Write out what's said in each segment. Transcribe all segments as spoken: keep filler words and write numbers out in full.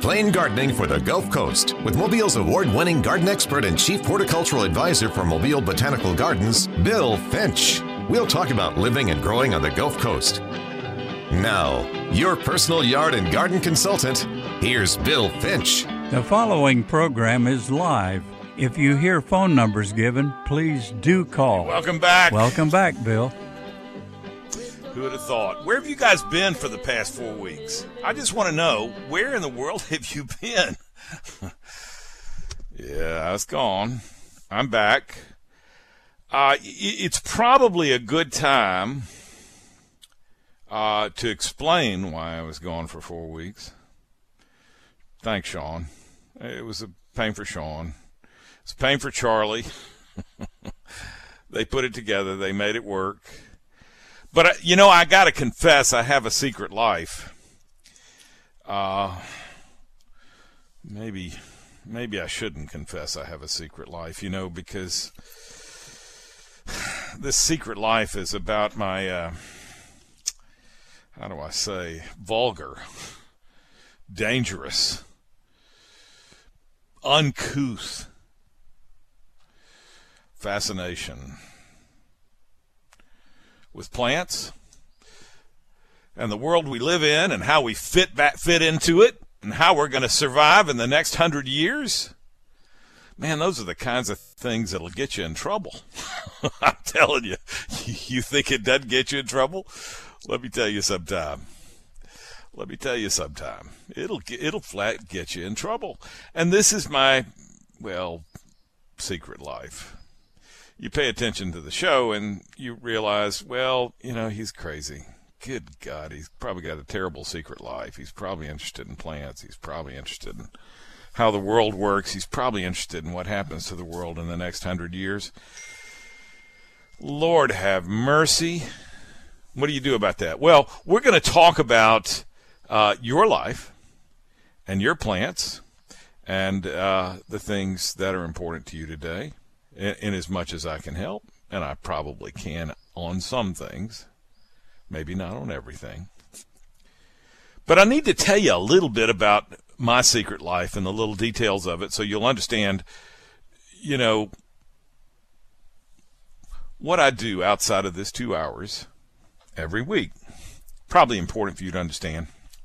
Plain Gardening for the Gulf Coast with Mobile's award-winning garden expert and chief horticultural advisor for Mobile Botanical Gardens, Bill Finch. We'll talk about living and growing on the Gulf Coast. Now, your personal yard and garden consultant, here's Bill Finch. The following program is live. If you hear phone numbers given, please do call. Welcome back. Welcome back, Bill. Who would have thought? Where have you guys been for the past four weeks? I just want to know, where in the world have you been? Yeah, I was gone. I'm back. Uh, it's probably a good time uh, to explain why I was gone for four weeks. Thanks, Sean. It was a pain for Sean. It's a pain for Charlie. They put it together. They made it work. But, you know, I got to confess, I have a secret life. Uh, maybe, maybe I shouldn't confess I have a secret life, you know, because this secret life is about my, uh, how do I say, vulgar, dangerous, uncouth fascination with plants and the world we live in and how we fit back, fit into it and how we're going to survive in the next hundred years. Man, those are the kinds of things that'll get you in trouble. I'm telling you, you think it doesn't get you in trouble? Let me tell you sometime. Let me tell you sometime. It'll it'll flat get you in trouble. And this is my, well, secret life. You pay attention to the show and you realize, well, you know, he's crazy. Good God, he's probably got a terrible secret life. He's probably interested in plants. He's probably interested in how the world works. He's probably interested in what happens to the world in the next hundred years. Lord have mercy. What do you do about that? Well, we're going to talk about uh, your life and your plants and uh, the things that are important to you today. In, in as much as I can help, and I probably can on some things, maybe not on everything. But I need to tell you a little bit about my secret life and the little details of it so you'll understand, you know, what I do outside of this two hours every week. Probably important for you to understand.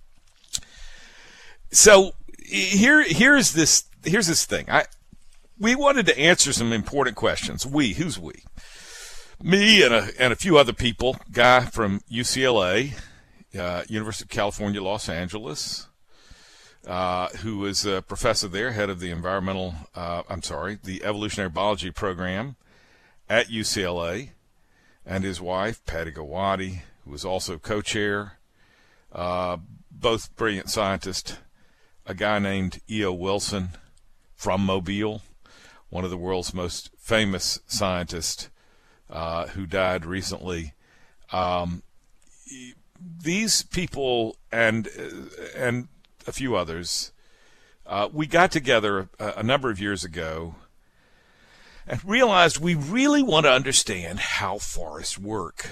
So here, here's this, here's this thing. I. We wanted to answer some important questions. We, who's we? Me and a, and a few other people, guy from U C L A, uh, University of California, Los Angeles, uh, who is a professor there, head of the environmental, uh, I'm sorry, the evolutionary biology program at U C L A, and his wife, Patty Gawadi, who is also co-chair, uh, both brilliant scientists, a guy named E O Wilson from Mobile, one of the world's most famous scientists uh, who died recently. Um, these people and and a few others, uh, we got together a, a number of years ago and realized we really want to understand how forests work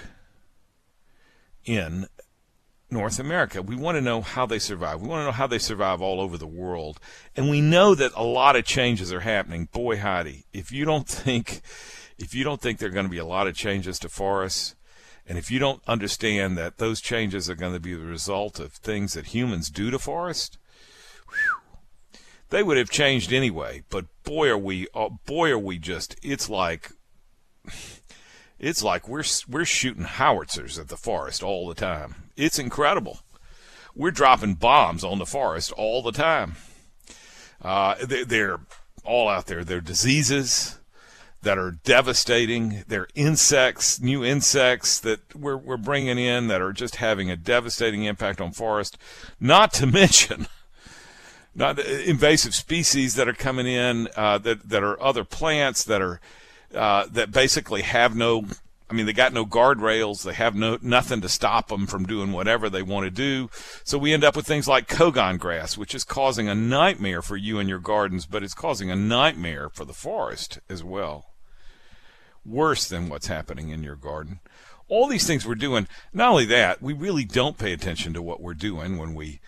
in North America. We want to know how they survive. We want to know how they survive all over the world. And we know that a lot of changes are happening. Boy, howdy. If you don't think, if you don't think there are going to be a lot of changes to forests, and if you don't understand that those changes are going to be the result of things that humans do to forests, whew, they would have changed anyway. But boy, are we, oh, boy, are we just, it's like, it's like we're we're shooting howitzers at the forest all the time. It's incredible. We're dropping bombs on the forest all the time. Uh, they're, they're all out there. They're diseases that are devastating. They're insects, new insects that we're we're bringing in that are just having a devastating impact on forest. Not to mention, not invasive species that are coming in uh, that that are other plants that are. Uh, that basically have no, I mean, they got no guardrails. They have no nothing to stop them from doing whatever they want to do. So we end up with things like Kogon grass, which is causing a nightmare for you and your gardens, but it's causing a nightmare for the forest as well. Worse than what's happening in your garden. All these things we're doing, not only that, we really don't pay attention to what we're doing when we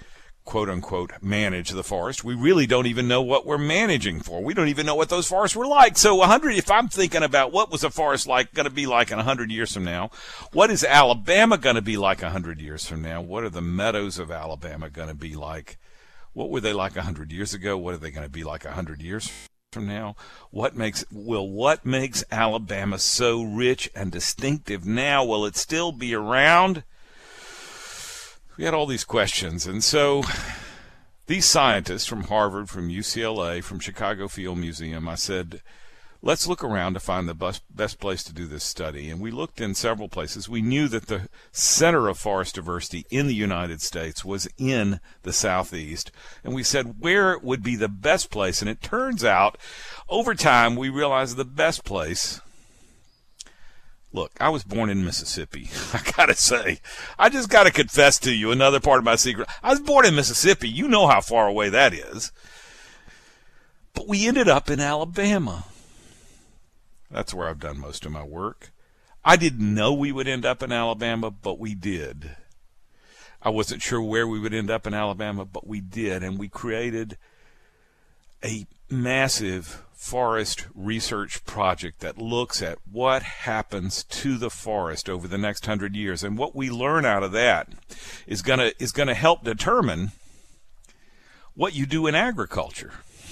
quote unquote, manage the forest. We really don't even know what we're managing for. We don't even know what those forests were like. So one hundred, if I'm thinking about what was a forest like, going to be like in one hundred years from now, what is Alabama going to be like one hundred years from now? What are the meadows of Alabama going to be like? What were they like one hundred years ago? What are they going to be like one hundred years from now? What makes, will what makes Alabama so rich and distinctive now? Will it still be around? We had all these questions, and so these scientists from Harvard, from U C L A, from Chicago Field Museum, I said, let's look around to find the best, best place to do this study. And we looked in several places. We knew that the center of forest diversity in the United States was in the Southeast. And we said, where would be the best place? And it turns out, over time, we realized the best place. Look, I was born in Mississippi. I gotta say, I just gotta confess to you another part of my secret. I was born in Mississippi. You know how far away that is. But we ended up in Alabama. That's where I've done most of my work. I didn't know we would end up in Alabama, but we did. I wasn't sure where we would end up in Alabama, but we did. And we created a massive forest research project that looks at what happens to the forest over the next hundred years. And what we learn out of that is gonna is gonna help determine what you do in agriculture.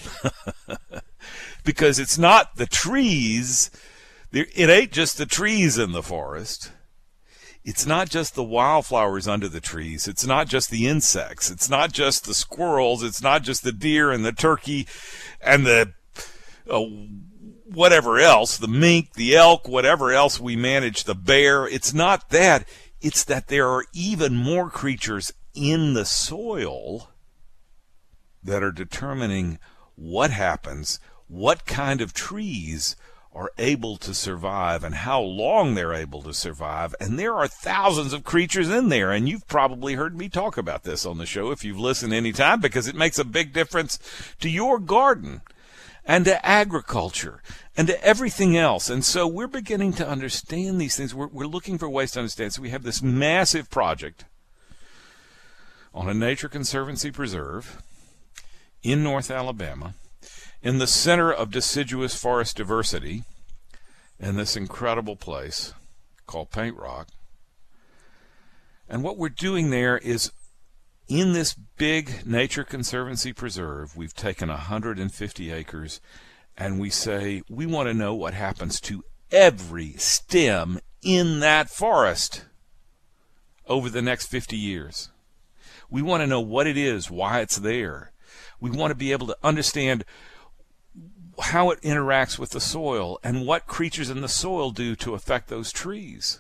Because it's not the trees, it ain't just the trees in the forest. It's not just the wildflowers under the trees. It's not just the insects. It's not just the squirrels. It's not just the deer and the turkey and the uh, whatever else, the mink, the elk, whatever else we manage, the bear. It's not that. It's that there are even more creatures in the soil that are determining what happens, what kind of trees are able to survive and how long they're able to survive. And there are thousands of creatures in there. And you've probably heard me talk about this on the show if you've listened any time, because it makes a big difference to your garden and to agriculture and to everything else. And so we're beginning to understand these things. We're, we're looking for ways to understand. So we have this massive project on a Nature Conservancy preserve in North Alabama, in the center of deciduous forest diversity, in this incredible place called Paint Rock. And what we're doing there is, in this big Nature Conservancy preserve, we've taken one hundred fifty acres, and we say, we want to know what happens to every stem in that forest over the next fifty years. We want to know what it is, why it's there. We want to be able to understand how it interacts with the soil and what creatures in the soil do to affect those trees.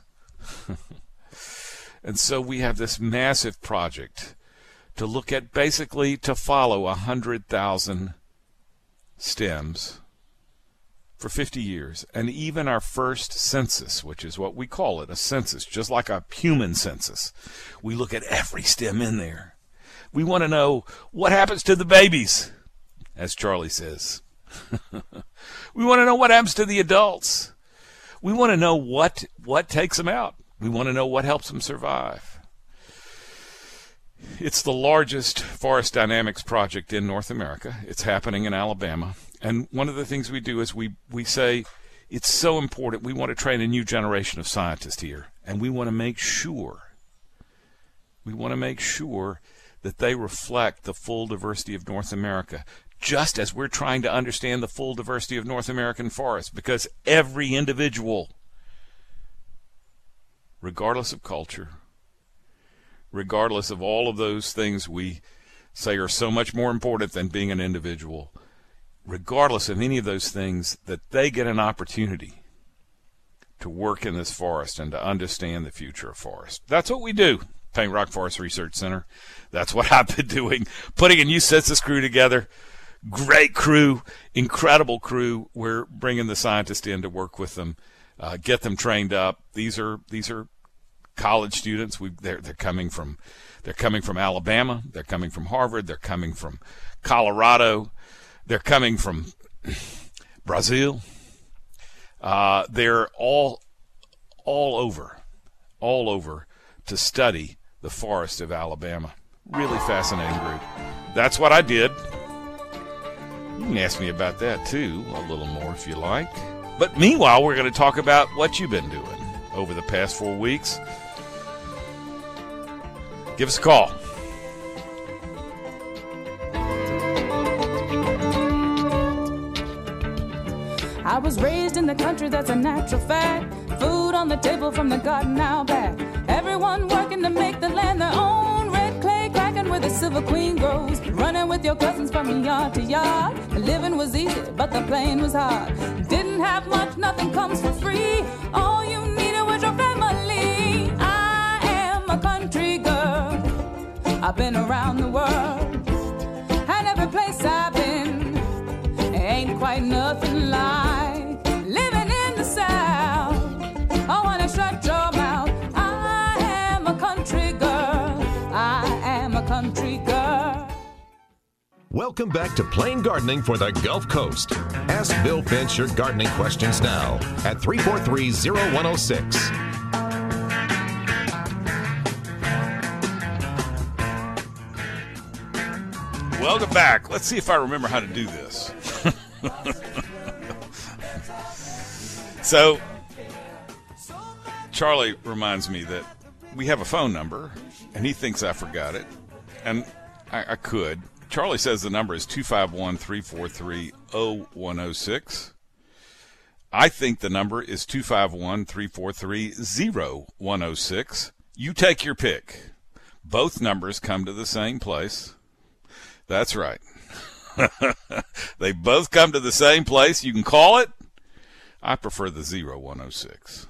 And so we have this massive project to look at, basically to follow one hundred thousand stems for fifty years. And even our first census, which is what we call it, a census, just like a human census, we look at every stem in there. We want to know what happens to the babies, as Charlie says. We want to know what happens to the adults. We want to know what what takes them out. We want to know what helps them survive. It's the largest forest dynamics project in North America. It's happening in Alabama. And one of the things we do is we, we say it's so important. We want to train a new generation of scientists here. And we want to make sure, we want to make sure that they reflect the full diversity of North America, just as we're trying to understand the full diversity of North American forests, because every individual, regardless of culture, regardless of all of those things we say are so much more important than being an individual, regardless of any of those things, that they get an opportunity to work in this forest and to understand the future of forest. That's what we do, Paint Rock Forest Research Center. That's what I've been doing, putting a new census crew together. Great crew, incredible crew. We're bringing the scientists in to work with them, uh, get them trained up. These are these are college students. We they're they're coming from they're coming from Alabama. They're coming from Harvard. They're coming from Colorado. They're coming from Brazil. Uh, they're all all over, all over to study the forest of Alabama. Really fascinating group. That's what I did. You can ask me about that, too, a little more if you like. But meanwhile, we're going to talk about what you've been doing over the past four weeks. Give us a call. I was raised in the country, that's a natural fact. Food on the table from the garden out back. Everyone working to make the land their own. Red clay cracking where the silver queen grows. Running with your cousins from yard to yard. The living was easy, but the playing was hard. Didn't have much, nothing comes for free. All you needed was your family. I am a country girl. I've been around the world. And every place I've been ain't quite nothing like living in the South. I wanna shut your mouth. I am a country girl. I am a country girl. Welcome back to Plain Gardening for the Gulf Coast. Ask Bill Finch your gardening questions now at three four three, zero one zero six. Welcome back. Let's see if I remember how to do this. So, Charlie reminds me that we have a phone number, and he thinks I forgot it, and I, I could. Charlie says the number is two five one, three four three, zero one zero six. I think the number is two five one, three four three, zero one zero six. You take your pick. Both numbers come to the same place. That's right. They both come to the same place. You can call it. I prefer the zero one zero six.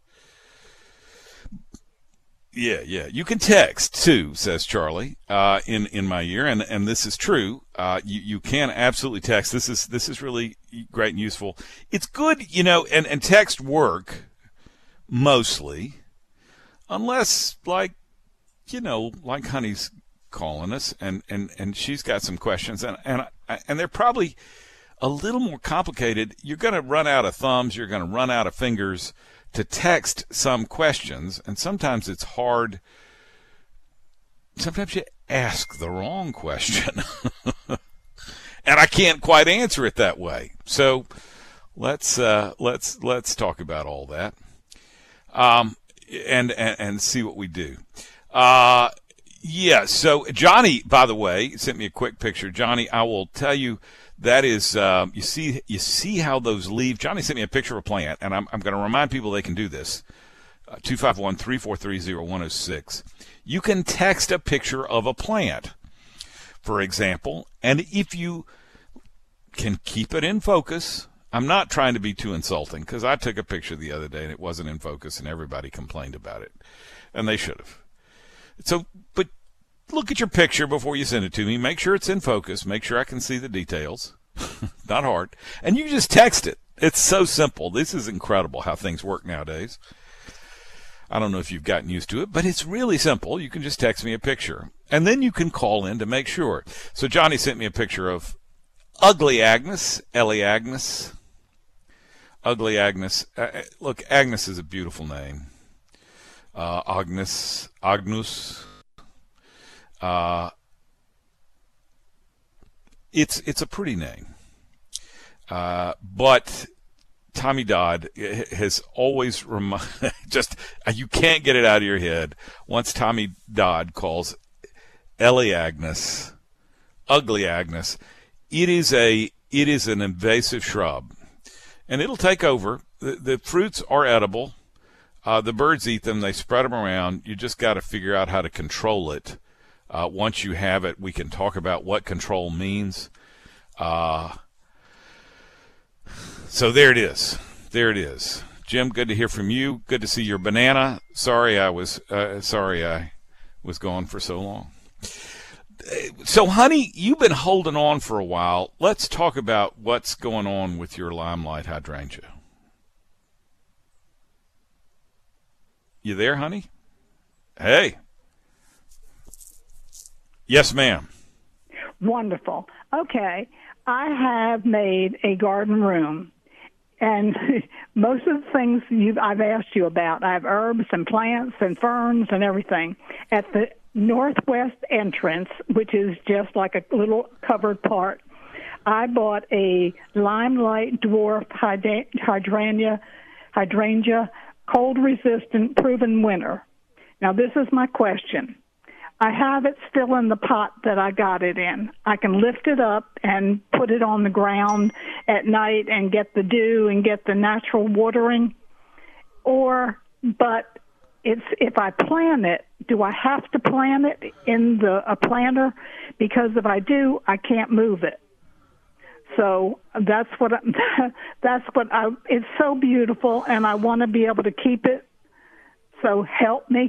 Yeah, yeah. You can text, too, says Charlie, uh, in, in my ear, and, and this is true. Uh, you, you can absolutely text. This is this is really great and useful. It's good, you know, and, and text work mostly, unless, like, you know, like Honey's calling us, and, and, and she's got some questions, and, and, and they're probably a little more complicated. You're going to run out of thumbs. You're going to run out of fingers to text some questions, and sometimes it's hard. Sometimes you ask the wrong question, and I can't quite answer it that way. So let's uh, let's let's talk about all that, um, and, and and see what we do. Uh, yeah. So Johnny, by the way, sent me a quick picture. Johnny, I will tell you. That is, um, you see, you see how those leaves. Johnny sent me a picture of a plant, and I'm, I'm going to remind people they can do this. Uh, two five one, three four three, zero one zero six. You can text a picture of a plant, for example, and if you can keep it in focus. I'm not trying to be too insulting, because I took a picture the other day and it wasn't in focus, and everybody complained about it, and they should have. So, but. Look at your picture before you send it to me. Make sure it's in focus. Make sure I can see the details. Not hard. And you just text it. It's so simple. This is incredible how things work nowadays. I don't know if you've gotten used to it, but it's really simple. You can just text me a picture. And then you can call in to make sure. So Johnny sent me a picture of Ugly Agnes, Ellie Agnes. Ugly Agnes. Uh, look, Agnes is a beautiful name. Uh, Agnes, Agnus. Uh, it's it's a pretty name, uh, but Tommy Dodd has always remi- just you can't get it out of your head. Once Tommy Dodd calls Ellie Agnes, Ugly Agnes, it is a it is an invasive shrub, and it'll take over. The, the fruits are edible. Uh, the birds eat them. They spread them around. You just got to figure out how to control it. Uh, once you have it, we can talk about what control means. Uh, so there it is. There it is. Jim, good to hear from you. Good to see your banana. Sorry I was uh, sorry I was gone for so long. So, honey, you've been holding on for a while. Let's talk about what's going on with your Limelight hydrangea. You there, honey? Hey. Yes, ma'am. Wonderful. Okay. I have made a garden room, and most of the things you've, I've asked you about, I have herbs and plants and ferns and everything. At the northwest entrance, which is just like a little covered part, I bought a Limelight Dwarf Hydrangea, hydrangea cold-resistant proven winter. Now, this is my question. I have it still in the pot that I got it in. I can lift it up and put it on the ground at night and get the dew and get the natural watering. Or, but it's if I plant it, do I have to plant it in the a planter? Because if I do, I can't move it. So that's what I, that's what I. It's so beautiful, and I want to be able to keep it. So help me.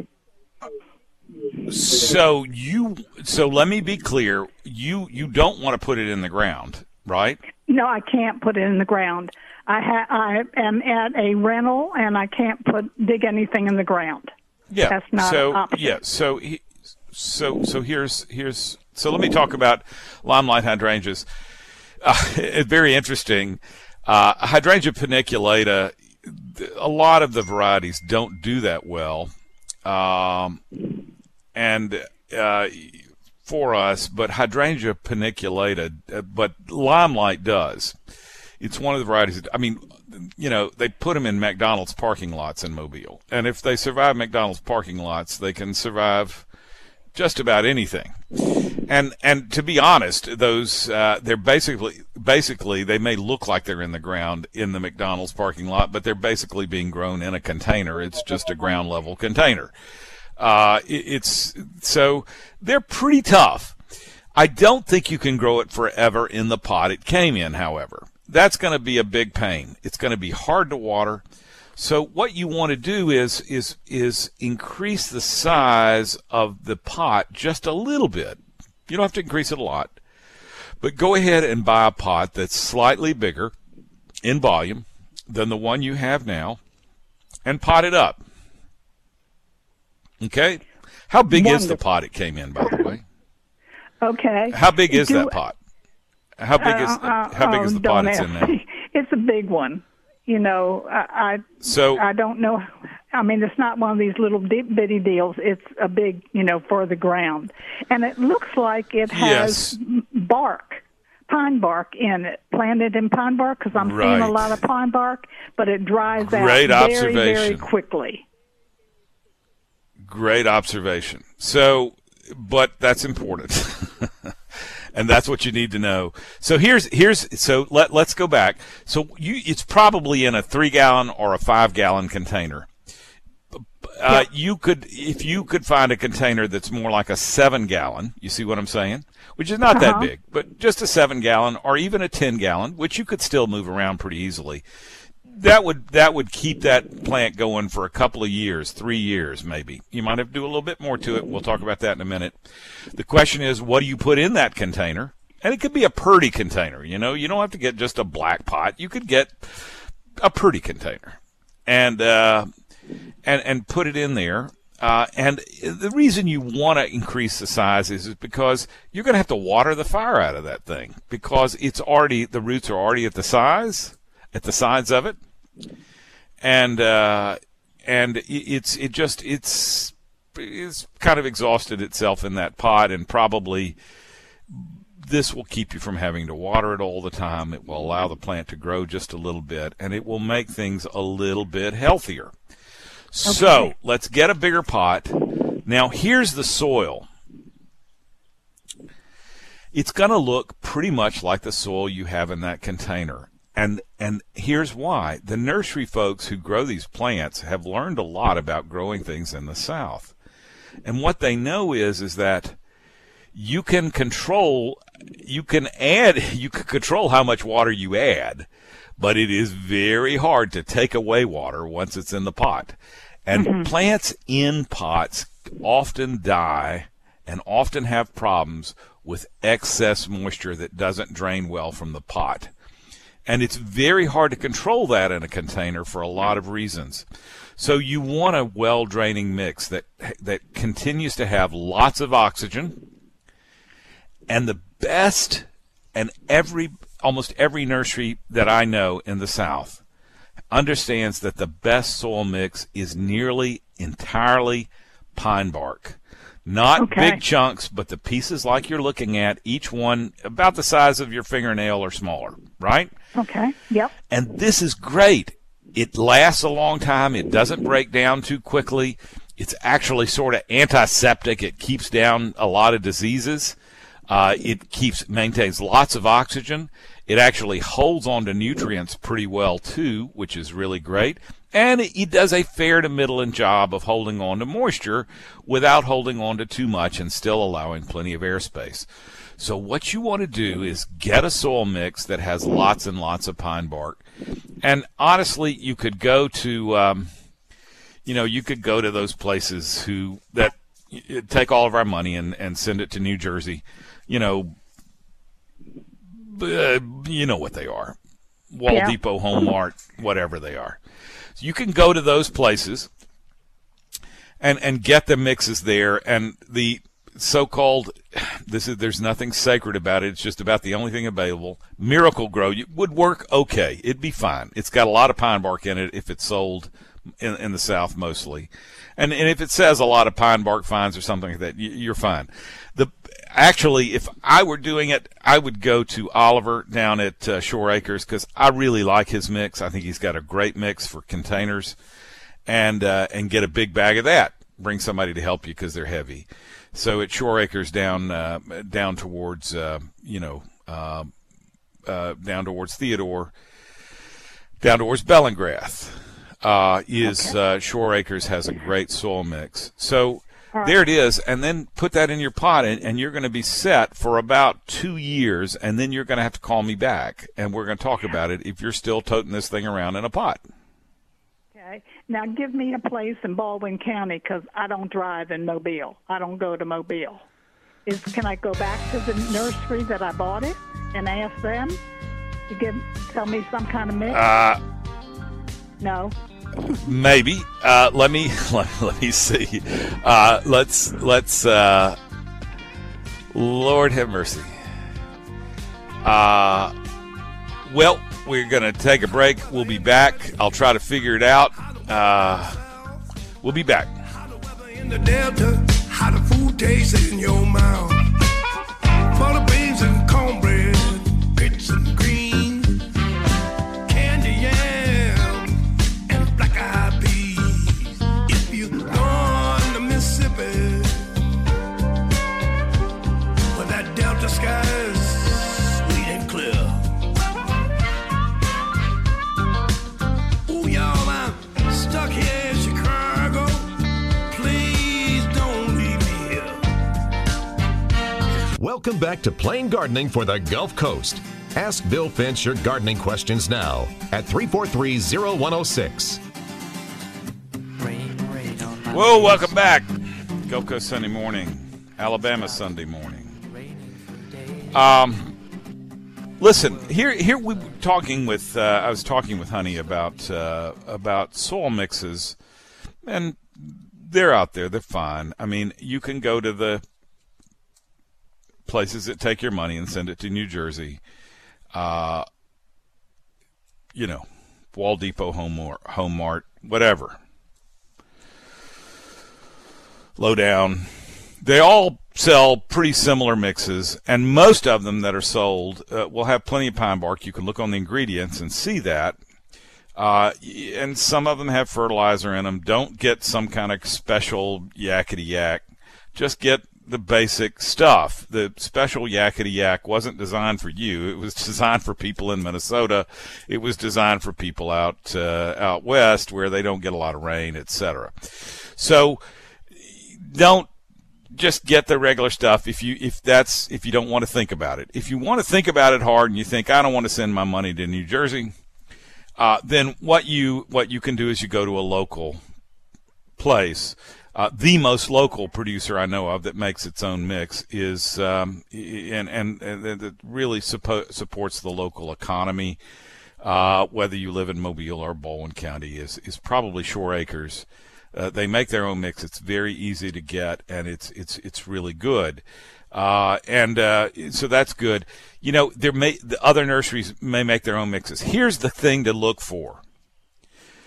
So you, so let me be clear. You you don't want to put it in the ground, right? No, I can't put it in the ground. I ha- I am at a rental, and I can't put dig anything in the ground. Yeah. That's not so an option. yeah. So he, so so here's here's so let me talk about Limelight hydrangeas. Uh, it's very interesting. Uh, Hydrangea paniculata. A lot of the varieties don't do that well. Um, and uh, for us, but Hydrangea paniculata, uh, but Limelight does. It's one of the varieties. That, I mean, you know, they put them in McDonald's parking lots in Mobile, and if they survive McDonald's parking lots, they can survive just about anything. And and to be honest, those uh, they're basically basically they may look like they're in the ground in the McDonald's parking lot, but they're basically being grown in a container. It's just a ground level container. Uh, it, it's so they're pretty tough. I don't think you can grow it forever in the pot it came in. However, that's going to be a big pain. It's going to be hard to water. So what you want to do is is is increase the size of the pot just a little bit. You don't have to increase it a lot, but go ahead and buy a pot that's slightly bigger in volume than the one you have now, and pot it up. Okay? How big Wonderful. is the pot it came in, by the way? Okay. How big is Do, that pot? How big is uh, how big uh, is the don't pot it's ask in now? me. It's a big one. You know, I, I So I don't know. I mean, it's not one of these little bitty deals. It's a big, you know, for the ground, and it looks like it has Yes. bark, pine bark in it, planted in pine bark. Because I'm Right. seeing a lot of pine bark, but it dries Great out very, observation. very quickly. Great observation. So, but that's important. And that's what you need to know. So here's here's so let let's go back. So you it's probably in a three gallon or a five gallon container. Uh, Yeah. You could if you could find a container that's more like a seven gallon. You see what I'm saying? Which is not that Uh-huh. big, but just a seven gallon or even a ten gallon, which you could still move around pretty easily. That would that would keep that plant going for a couple of years, three years maybe. You might have to do a little bit more to it. We'll talk about that in a minute. The question is, what do you put in that container? And it could be a Purdy container. You know, you don't have to get just a black pot. You could get a Purdy container and uh, and and put it in there. Uh, and the reason you want to increase the size is, is because you're going to have to water the fire out of that thing because it's already the roots are already at the size. At the sides of it, and uh, and it's it just it's it's kind of exhausted itself in that pot, and probably this will keep you from having to water it all the time. It will allow the plant to grow just a little bit, and it will make things a little bit healthier. Okay. So let's get a bigger pot. Now here's the soil. It's going to look pretty much like the soil you have in that container. And and here's why. The nursery folks who grow these plants have learned a lot about growing things in the South. And what they know is is that you can control you can add you can control how much water you add, but it is very hard to take away water once it's in the pot. And mm-hmm. plants in pots often die and often have problems with excess moisture that doesn't drain well from the pot. And it's very hard to control that in a container for a lot of reasons. So you want a well-draining mix that that continues to have lots of oxygen. And the best, and every almost every nursery that I know in the South understands that the best soil mix is nearly entirely pine bark. Not Okay. big chunks, but the pieces like you're looking at, each one about the size of your fingernail or smaller, right? Okay. Yep. And this is great. It lasts a long time. It doesn't break down too quickly. It's actually sort of antiseptic. It keeps down a lot of diseases. Uh, it keeps maintains lots of oxygen. It actually holds on to nutrients pretty well, too, which is really great. And it, it does a fair to middling job of holding on to moisture without holding on to too much and still allowing plenty of airspace. So what you want to do is get a soil mix that has lots and lots of pine bark. And honestly, you could go to, um, you know, you could go to those places who that take all of our money and, and send it to New Jersey. You know, uh, you know what they are. Wall Yeah. Depot, Home Mart, whatever they are. So you can go to those places and and get the mixes there. And the so-called, this is there's nothing sacred about it. It's just about the only thing available. Miracle Grow would work okay. It'd be fine. It's got a lot of pine bark in it if it's sold in, in the South mostly. And and if it says a lot of pine bark fines or something like that, you're fine. The Actually, if I were doing it, I would go to Oliver down at uh, Shore Acres because I really like his mix. I think he's got a great mix for containers, and uh, and get a big bag of that. Bring somebody to help you because they're heavy. So at Shore Acres down uh, down towards uh, you know uh, uh, down towards Theodore, down towards Bellingrath, uh, is Okay. uh, Shore Acres has a great soil mix. So. All There right. it is, and then put that in your pot, and, and you're going to be set for about two years, and then you're going to have to call me back, and we're going to talk about it if you're still toting this thing around in a pot. Okay. Now give me a place in Baldwin County because I don't drive in Mobile. I don't go to Mobile. Is can I go back to the nursery that I bought it and ask them to give tell me some kind of mix? Uh, No. maybe. Uh, let me let, let me see. Uh, let's let's. Uh, Lord have mercy. Uh, well, we're going to take a break. We'll be back. I'll try to figure it out. Uh, we'll be back. How the weather in the Delta, how the food tastes in your mouth. Full of beans and cornbread, grits and greens, candy yam, and black eyed peas. If you go on the Mississippi, where that Delta sky is sweet and clear. Ooh, y'all, I'm stuck here in Chicago. Please don't leave me here. Welcome back to Plain Gardening for the Gulf Coast. Ask Bill Finch your gardening questions now at three four three, zero one zero six. Whoa, welcome back. Gulf Coast Sunday morning, Alabama Sunday morning. Um, listen, here, here we were talking with. Uh, I was talking with Honey about uh, about soil mixes, and they're out there. They're fine. I mean, you can go to the places that take your money and send it to New Jersey. Uh, you know, Wall Depot, Home Mart, Home Mart, whatever. Lowdown. They all sell pretty similar mixes, and most of them that are sold uh, will have plenty of pine bark. You can look on the ingredients and see that. Uh, and some of them have fertilizer in them. Don't get some kind of special yakety yak. Just get the basic stuff. The special yakety yak wasn't designed for you. It was designed for people in Minnesota. It was designed for people out uh, out west where they don't get a lot of rain, et cetera. So don't just get the regular stuff if you if that's if you don't want to think about it. If you want to think about it hard and you think I don't want to send my money to New Jersey, uh, then what you what you can do is you go to a local place. Uh, the most local producer I know of that makes its own mix is um, and, and and that really suppo- supports the local economy. Uh, whether you live in Mobile or Baldwin County is is probably Shore Acres. Uh, they make their own mix. It's very easy to get, and it's it's it's really good. Uh, and uh, so that's good. You know, there may the other nurseries may make their own mixes. Here's the thing to look for.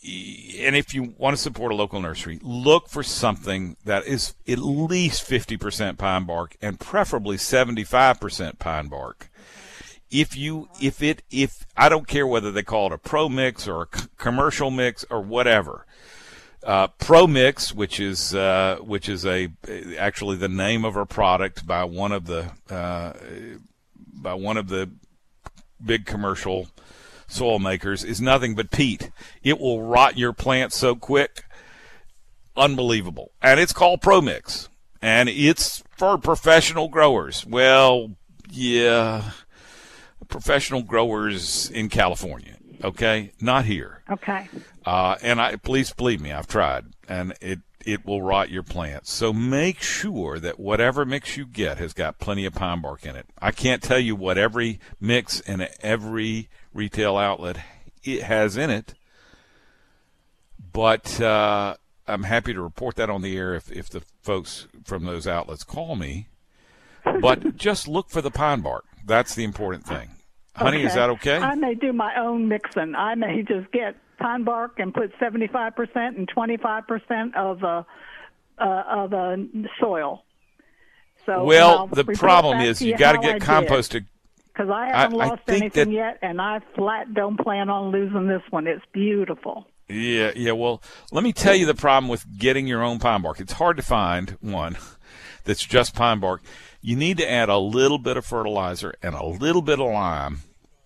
and if you want to support a local nursery, look for something that is at least fifty percent pine bark and preferably seventy-five percent pine bark. If you, if it, if I don't care whether they call it a Pro Mix or a c- commercial mix or whatever, uh, Pro Mix, which is uh, which is a actually the name of a product by one of the uh, by one of the big commercial soil makers, is nothing but peat. It will rot your plant so quick, unbelievable. And it's called Pro Mix, and it's for professional growers. Well, yeah. Professional growers in California, okay? Not here. Okay. Uh, and I please believe me, I've tried, and it, it will rot your plants. So make sure that whatever mix you get has got plenty of pine bark in it. I can't tell you what every mix in every retail outlet it has in it, but uh, I'm happy to report that on the air if, if the folks from those outlets call me. But just look for the pine bark. That's the important thing. Honey, okay. Is that okay? I may do my own mixing. I may just get pine bark and put seventy-five percent and twenty-five percent of uh, uh, of uh, soil. So well, the problem is you got to get composted. Because I haven't I, lost I anything that, yet, and I flat don't plan on losing this one. It's beautiful. Yeah, yeah. Well, let me tell you the problem with getting your own pine bark. It's hard to find one that's just pine bark. You need to add a little bit of fertilizer and a little bit of lime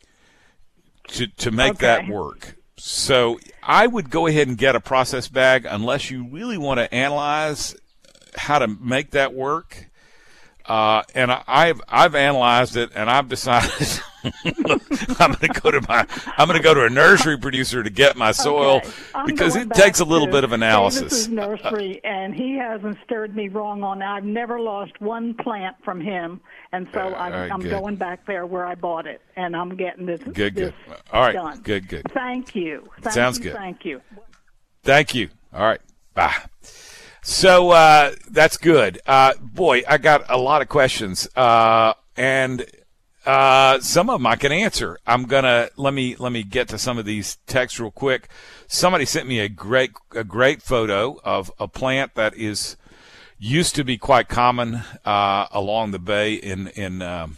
to to make okay. that work. So I would go ahead and get a process bag unless you really want to analyze how to make that work. Uh, and I, I've I've analyzed it, and I've decided I'm going to go to my I'm going to go to a nursery producer to get my soil okay. because it takes a little bit of analysis. Davis's nursery, and he hasn't steered me wrong on that. I've never lost one plant from him, and so Uh, I'm, right, I'm good. going back there where I bought it, and I'm getting this. Good, this good. All right, done. good, good. Thank you. Thank Sounds you, good. Thank you. Thank you. All right. Bye. So uh, that's good. Uh, boy, I got a lot of questions, uh, and uh, some of them I can answer. I'm gonna let me let me get to some of these texts real quick. Somebody sent me a great a great photo of a plant that is used to be quite common uh, along the bay in in um,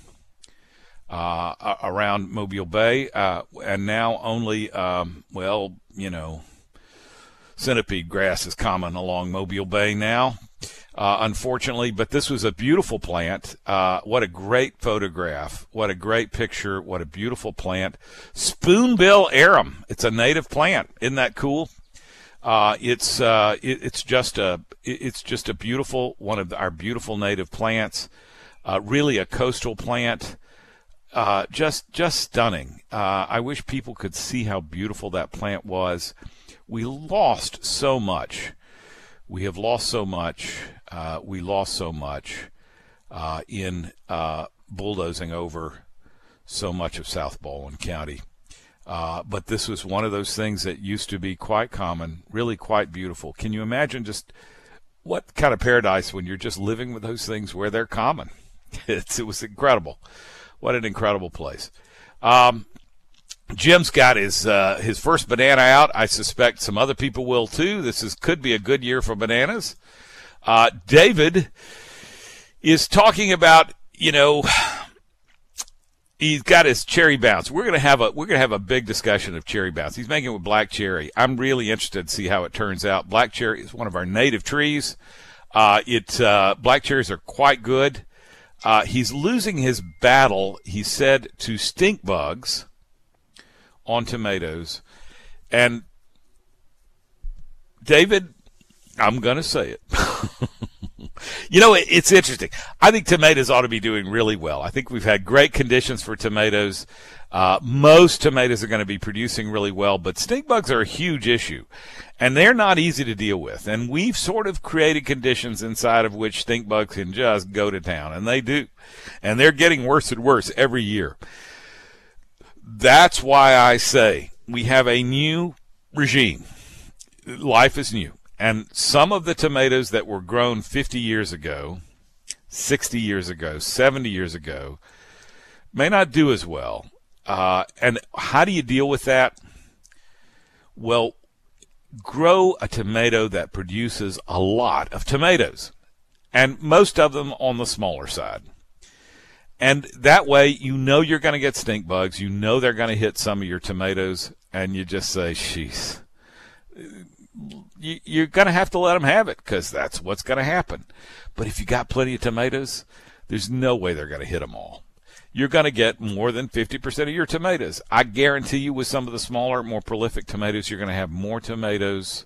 uh, around Mobile Bay, uh, and now only um, well, you know. Centipede grass is common along Mobile Bay now, uh, unfortunately, but this was a beautiful plant. Uh, what a great photograph. What a great picture. What a beautiful plant. Spoonbill arum. It's a native plant. Isn't that cool? Uh, it's uh, it, it's just a it's just a beautiful one of our beautiful native plants. Uh, really a coastal plant. Uh, just just stunning. Uh, I wish people could see how beautiful that plant was. We lost so much. We have lost so much. Uh, we lost so much uh, in uh, bulldozing over so much of South Baldwin County. Uh, but this was one of those things that used to be quite common, really quite beautiful. Can you imagine just what kind of paradise when you're just living with those things where they're common? It's, it was incredible. What an incredible place. Um, Jim's got his uh, his first banana out. I suspect some other people will too. This is could be a good year for bananas. Uh, David is talking about, you know, he's got his cherry bounce. We're gonna have a we're gonna have a big discussion of cherry bounce. He's making it with black cherry. I'm really interested to see how it turns out. Black cherry is one of our native trees. Uh, it uh, black cherries are quite good. Uh, he's losing his battle, he said, to stink bugs on tomatoes. And David, I'm going to say it. You know, it, it's interesting. I think tomatoes ought to be doing really well. I think we've had great conditions for tomatoes. Uh, most tomatoes are going to be producing really well, but stink bugs are a huge issue, and they're not easy to deal with. And we've sort of created conditions inside of which stink bugs can just go to town, and they do. And they're getting worse and worse every year. That's why I say we have a new regime. Life is new. And some of the tomatoes that were grown fifty years ago, sixty years ago, seventy years ago, may not do as well. Uh, and how do you deal with that? Well, grow a tomato that produces a lot of tomatoes, and most of them on the smaller side. And that way, you know you're going to get stink bugs. You know they're going to hit some of your tomatoes, and you just say, "Jeez." You're going to have to let them have it because that's what's going to happen. But if you got plenty of tomatoes, there's no way they're going to hit them all. You're going to get more than fifty percent of your tomatoes. I guarantee you with some of the smaller, more prolific tomatoes, you're going to have more tomatoes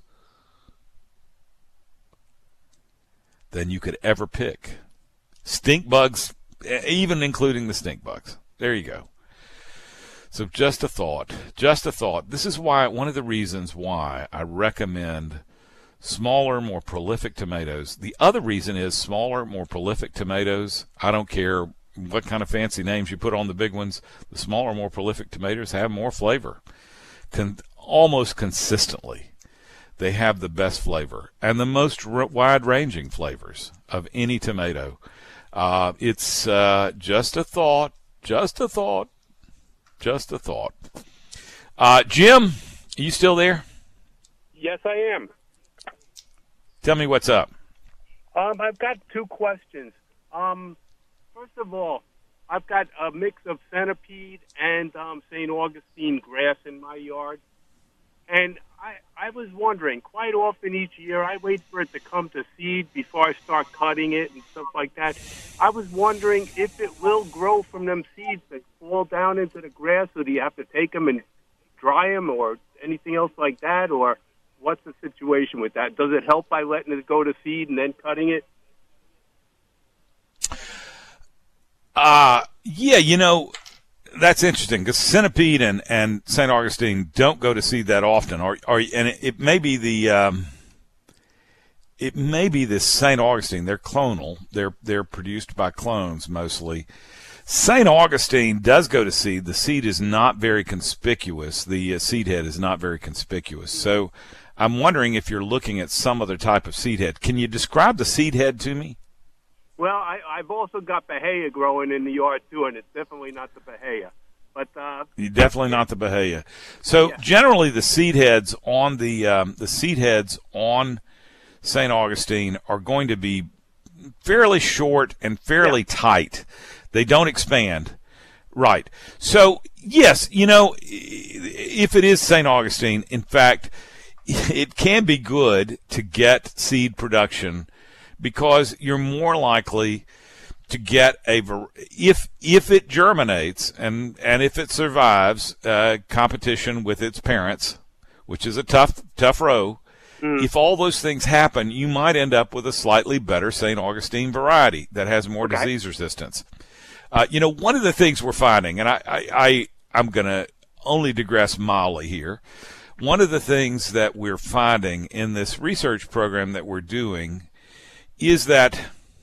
than you could ever pick. Stink bugs, even including the stink bugs. There you go. So just a thought, just a thought. This is why, one of the reasons why I recommend smaller, more prolific tomatoes. The other reason is smaller, more prolific tomatoes. I don't care what kind of fancy names you put on the big ones. The smaller, more prolific tomatoes have more flavor. Con- almost consistently, they have the best flavor and the most r- wide-ranging flavors of any tomato. Uh, it's uh, just a thought, just a thought. Just a thought. Uh, Jim, are you still there? Yes, I am. Tell me what's up. Um, I've got two questions. Um, first of all, I've got a mix of centipede and um, Saint Augustine grass in my yard. And I, I was wondering, quite often each year I wait for it to come to seed before I start cutting it and stuff like that. I was wondering if it will grow from them seeds that fall down into the grass, or do you have to take them and dry them or anything else like that? Or what's the situation with that? Does it help by letting it go to seed and then cutting it? Uh, yeah, you know, that's interesting because centipede and, and Saint Augustine don't go to seed that often, or, or and it, it may be the um, it may be the Saint Augustine. They're clonal. They're they're produced by clones mostly. Saint Augustine does go to seed. The seed is not very conspicuous. The uh, seed head is not very conspicuous. So I'm wondering if you're looking at some other type of seed head. Can you describe the seed head to me? Well, I, I've also got Bahia growing in the yard, too, and it's definitely not the Bahia. But uh, definitely not the Bahia. So yeah. Generally, the seed heads on the um, the seed heads on Saint Augustine are going to be fairly short and fairly yeah. tight. They don't expand. Right. So, yes, you know, if it is Saint Augustine, in fact, it can be good to get seed production because you're more likely to get a if if it germinates and and if it survives uh, competition with its parents, which is a tough tough row. Mm. If all those things happen, you might end up with a slightly better Saint Augustine variety that has more okay. disease resistance. Uh, you know, one of the things we're finding, and I, I, I I'm going to only digress mildly here. One of the things that we're finding in this research program that we're doing is that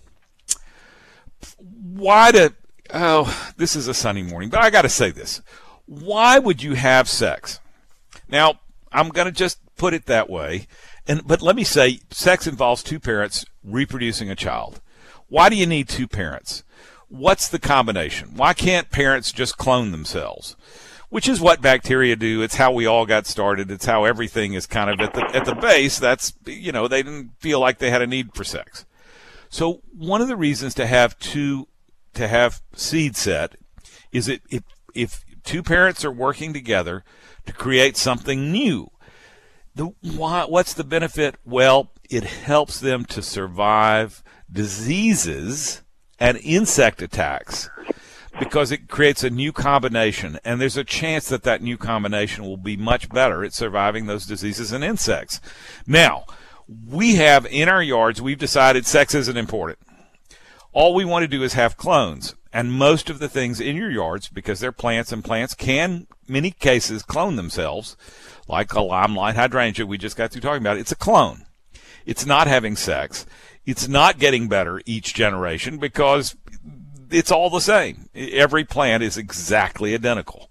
why do, oh, this is a sunny morning, but I got to say this. Why would you have sex? Now, I'm going to just put it that way. And but let me say, sex involves two parents reproducing a child. Why do you need two parents? What's the combination? Why can't parents just clone themselves? Which is what bacteria do. It's how we all got started. It's how everything is kind of at the at the base. That's, you know, they didn't feel like they had a need for sex. So one of the reasons to have two to have seed set is that if if two parents are working together to create something new, the why, what's the benefit? Well, it helps them to survive diseases and insect attacks, because it creates a new combination, and there's a chance that that new combination will be much better at surviving those diseases and insects. Now, we have in our yards, we've decided sex isn't important. All we want to do is have clones, and most of the things in your yards, because they're plants, and plants can, in many cases, clone themselves, like a limelight hydrangea we just got through talking about. It's a clone. It's not having sex. It's not getting better each generation because it's all the same. Every plant is exactly identical.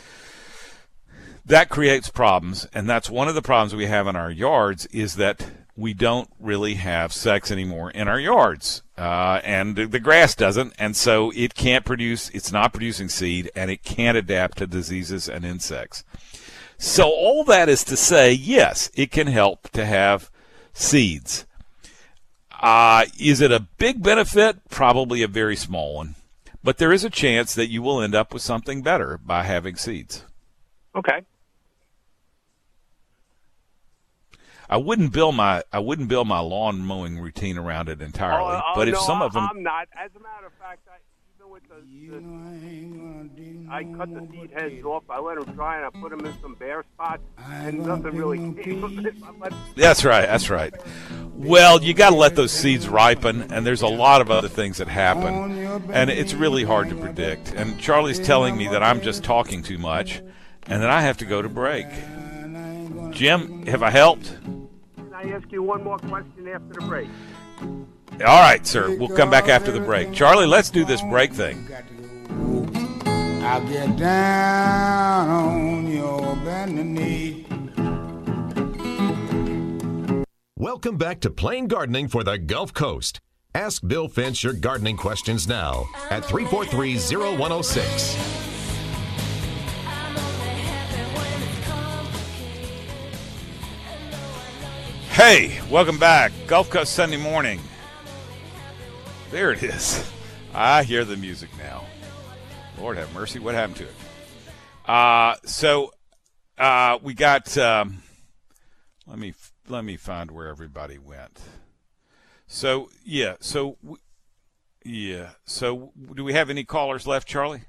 That creates problems, and that's one of the problems we have in our yards is that we don't really have sex anymore in our yards, uh, and the grass doesn't, and so it can't produce, it's not producing seed, and it can't adapt to diseases and insects. So all that is to say, yes, it can help to have seeds. Uh, is it a big benefit? Probably a very small one. But there is a chance that you will end up with something better by having seeds. Okay. I wouldn't build my I wouldn't build my lawn mowing routine around it entirely. Oh, oh, but if no, some of them, I'm not. As a matter of fact, I, even with the, the I cut the seed heads off. I let them dry and I put them in some bare spots, and nothing really came of it. That's right. That's right. Well, you got to let those seeds ripen, and there's a lot of other things that happen, and it's really hard to predict. And Charlie's telling me that I'm just talking too much, and that I have to go to break. Jim, have I helped? Can I ask you one more question after the break? All right, sir. We'll come back after the break. Charlie, let's do this break thing. I'll get down on your bended knee. Welcome back to Plain Gardening for the Gulf Coast. Ask Bill Finch your gardening questions now at three four three, zero one zero six. Hey, welcome back. Gulf Coast Sunday morning. There it is. I hear the music now. Lord have mercy. What happened to it? Uh, so uh, we got, um, let me let me find where everybody went. So, yeah, so, yeah, so do we have any callers left, Charlie?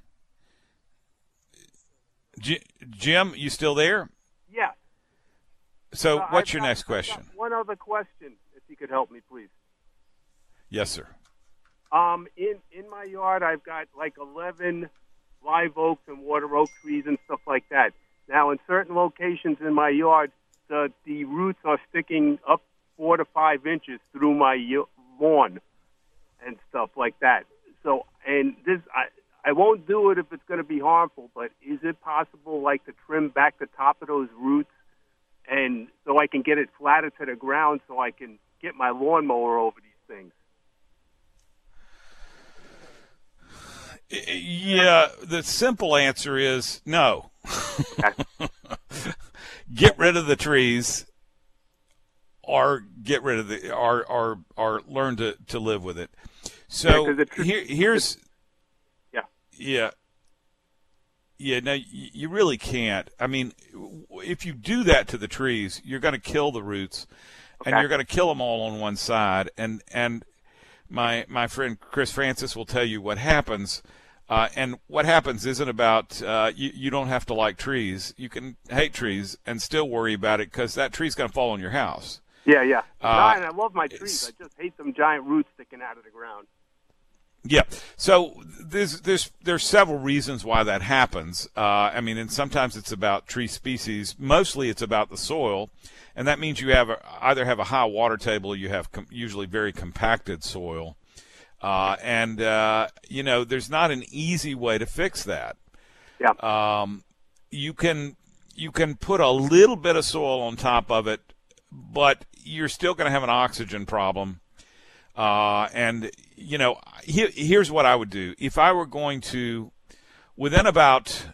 J- Jim, you still there? Yeah. So Uh, what's I've your got- next I've question? got one other question, if you could help me, please. Yes, sir. Um, in in my yard, I've got like eleven live oaks and water oak trees and stuff like that. Now, in certain locations in my yard, the the roots are sticking up four to five inches through my y- lawn and stuff like that. So, and this, I I won't do it if it's going to be harmful. But is it possible, like, to trim back the top of those roots, and so I can get it flatter to the ground, so I can get my lawnmower over these things? Yeah, the simple answer is no. Get rid of the trees, or get rid of the, or or, or learn to, to live with it. So Yeah, 'cause the tr- here, here's, Yeah. yeah, yeah. No, you, you really can't. I mean, if you do that to the trees, you're going to kill the roots, and Okay. you're going to kill them all on one side. And and my my friend Chris Francis will tell you what happens. Uh, and what happens isn't about uh, you, you don't have to like trees. You can hate trees and still worry about it because that tree's going to fall on your house. Yeah, yeah. Uh, no, and I love my trees. it's- I just hate them giant roots sticking out of the ground. Yeah. So there's there's there's several reasons why that happens. Uh, I mean, and sometimes it's about tree species. Mostly it's about the soil, and that means you have a, either have a high water table or you have com- usually very compacted soil. Uh, and, uh, you know, there's not an easy way to fix that. Yeah. Um, you can you can put a little bit of soil on top of it, but you're still going to have an oxygen problem. Uh, and, you know, he, here's what I would do. If I were going to, within about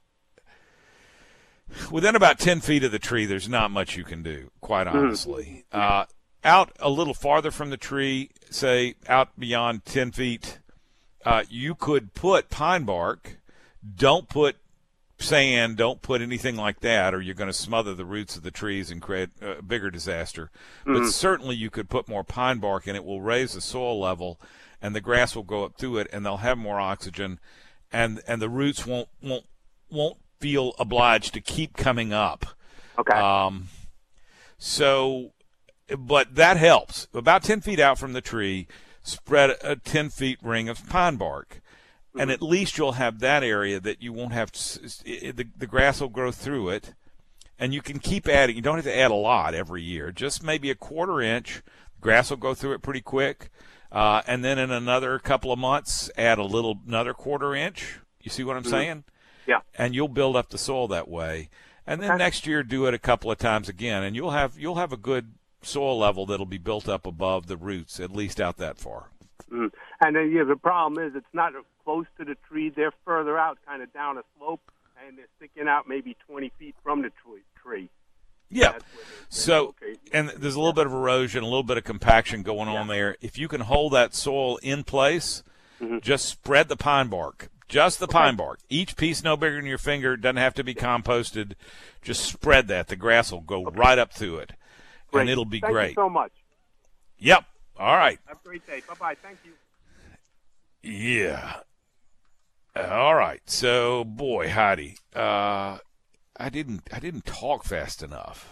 within about ten feet of the tree, there's not much you can do, quite honestly. Mm-hmm. Uh, out a little farther from the tree, say out beyond ten feet, uh, you could put pine bark. Don't put sand, don't put anything like that, or you're going to smother the roots of the trees and create a bigger disaster. Mm-hmm. But certainly you could put more pine bark, and it will raise the soil level, and the grass will go up through it, and they'll have more oxygen, and and the roots won't won't won't feel obliged to keep coming up. Okay. Um. So. But that helps. About ten feet out from the tree, spread a ten feet ring of pine bark. Mm-hmm. And at least you'll have that area that you won't have to, the, the grass will grow through it. And you can keep adding. You don't have to add a lot every year. Just maybe a quarter inch. Grass will go through it pretty quick. Uh, and then in another couple of months, add a little, another quarter inch. You see what I'm mm-hmm. saying? Yeah. And you'll build up the soil that way. And then okay. next year, do it a couple of times again. And you'll have, you'll have a good soil level that'll be built up above the roots, at least out that far. Mm. And then, yeah, the problem is it's not close to the tree. They're further out, kind of down a slope, and they're sticking out maybe twenty feet from the tree. tree. Yeah. That's where they're So, located. and there's a little bit of erosion, a little bit of compaction going on there. If you can hold that soil in place, Mm-hmm. just spread the pine bark. Just the pine bark. Each piece no bigger than your finger. Doesn't have to be composted. Just spread that. The grass will go right up through it, Great. and it'll be Thank great. you so much. Yep. All right. Have a great day. Bye-bye. Thank you. Yeah. All right. So, boy, Heidi, uh, I didn't I didn't talk fast enough.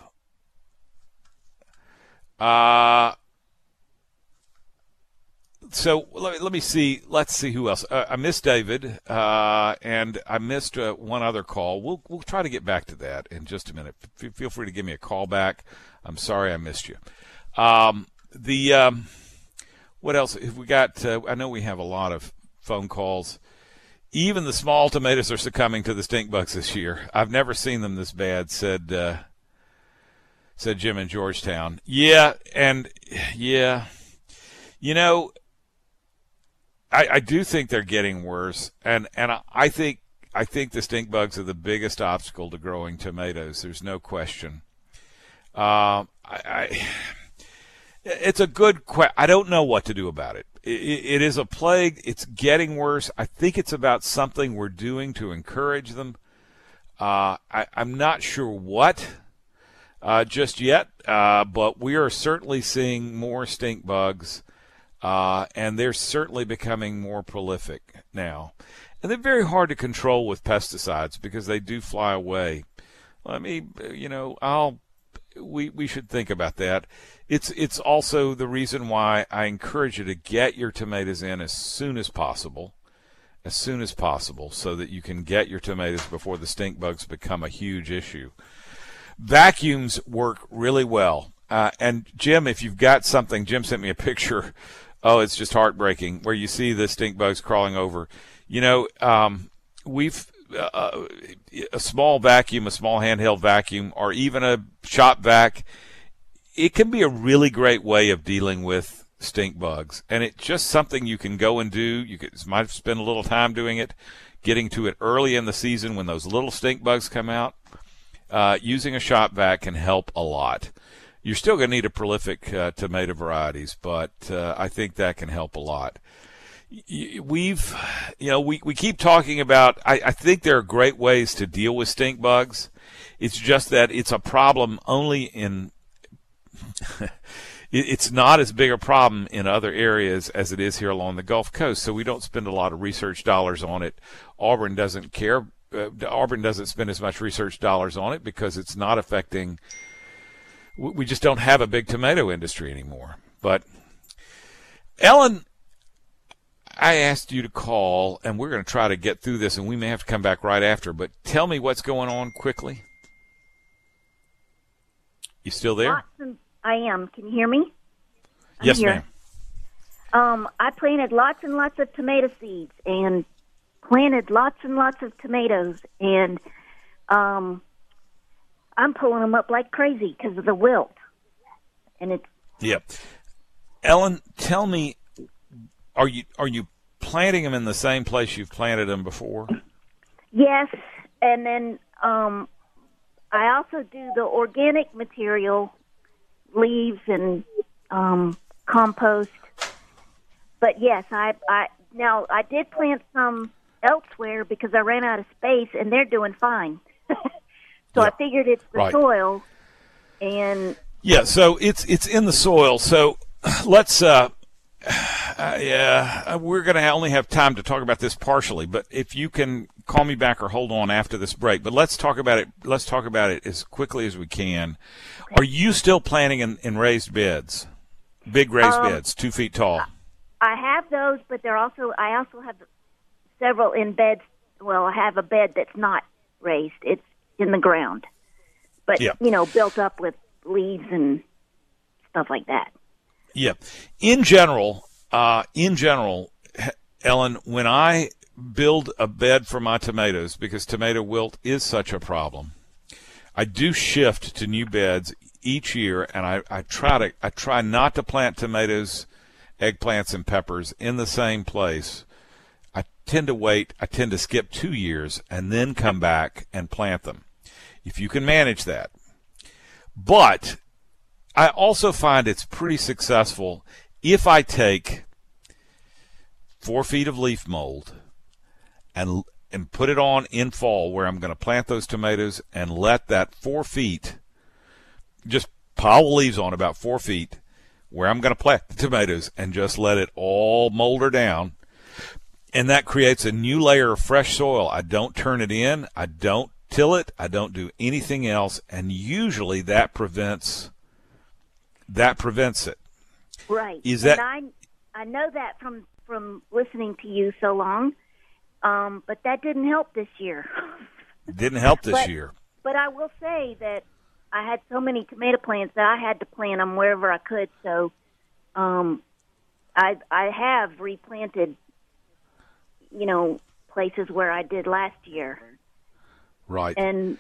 Uh So let me, let me see. Let's see who else. Uh, I missed David, uh, and I missed uh, one other call. We'll we'll try to get back to that in just a minute. F- feel free to give me a call back. I'm sorry I missed you. Um, the um, what else have we got? Uh, I know we have a lot of phone calls. Even the small tomatoes are succumbing to the stink bugs this year. I've never seen them this bad, said uh, said Jim in Georgetown. Yeah, and yeah, you know. I, I do think they're getting worse, and, and I think I think the stink bugs are the biggest obstacle to growing tomatoes. There's no question. Uh, I, I it's a good question. I don't know what to do about it. It, it is a plague. It's getting worse. I think it's about something we're doing to encourage them. Uh, I, I'm not sure what uh, just yet, uh, but we are certainly seeing more stink bugs. Uh, and they're certainly becoming more prolific now. And they're very hard to control with pesticides because they do fly away. Let me, you know, I'll, we, we should think about that. It's, it's also the reason why I encourage you to get your tomatoes in as soon as possible, as soon as possible, so that you can get your tomatoes before the stink bugs become a huge issue. Vacuums work really well. Uh, and Jim, if you've got something, Jim sent me a picture. Oh, it's just heartbreaking where you see the stink bugs crawling over. You know, um, we've uh, a small vacuum, a small handheld vacuum, or even a shop vac. It can be a really great way of dealing with stink bugs, and it's just something you can go and do. You could, might spend a little time doing it, getting to it early in the season when those little stink bugs come out. Uh, using a shop vac can help a lot. You're still going to need a prolific uh, tomato varieties, but uh, I think that can help a lot. We've, you know, we, we keep talking about, I, I think there are great ways to deal with stink bugs. It's just that it's a problem only in, it's not as big a problem in other areas as it is here along the Gulf Coast, so we don't spend a lot of research dollars on it. Auburn doesn't care. Uh, Auburn doesn't spend as much research dollars on it because it's not affecting. We just don't have a big tomato industry anymore. But, Ellen, I asked you to call, and we're going to try to get through this, and we may have to come back right after. But tell me what's going on quickly. You still there? Of, I am. Can you hear me? I'm yes, here. ma'am. Um, I planted lots and lots of tomato seeds and planted lots and lots of tomatoes, and um. I'm pulling them up like crazy because of the wilt, and it's. Yeah, Ellen, tell me, are you are you planting them in the same place you've planted them before? Yes, and then um, I also do the organic material, leaves and um, compost. But yes, I I now I did plant some elsewhere because I ran out of space, and they're doing fine. So yeah. I figured it's the right. soil, and yeah, so it's it's in the soil. So let's uh, uh yeah, we're going to only have time to talk about this partially, but if you can call me back or hold on after this break, but let's talk about it. Let's talk about it as quickly as we can. Okay. Are you still planting in, in raised beds, big raised um, beds, two feet tall? I have those, but they're also I also have several in beds. Well, I have a bed that's not raised. It's in the ground, but yeah. you know, built up with leaves and stuff like that. Yeah. In general, uh, in general, Ellen, when I build a bed for my tomatoes, because tomato wilt is such a problem, I do shift to new beds each year, and I, I try to I try not to plant tomatoes, eggplants, and peppers in the same place. I tend to wait. I tend to skip two years and then come back and plant them, if you can manage that. But I also find it's pretty successful if I take four feet of leaf mold and and put it on in fall where I'm going to plant those tomatoes and let that four feet, just pile leaves on about four feet where I'm going to plant the tomatoes and just let it all molder down. And that creates a new layer of fresh soil. I don't turn it in. I don't till it. I don't do anything else. And usually that prevents that prevents it. Right. Is that? And I I know that from from listening to you so long. Um, but that didn't help this year. Didn't help this but, year. But I will say that I had so many tomato plants that I had to plant them wherever I could. So um, I I have replanted, you know, places where I did last year. Right. And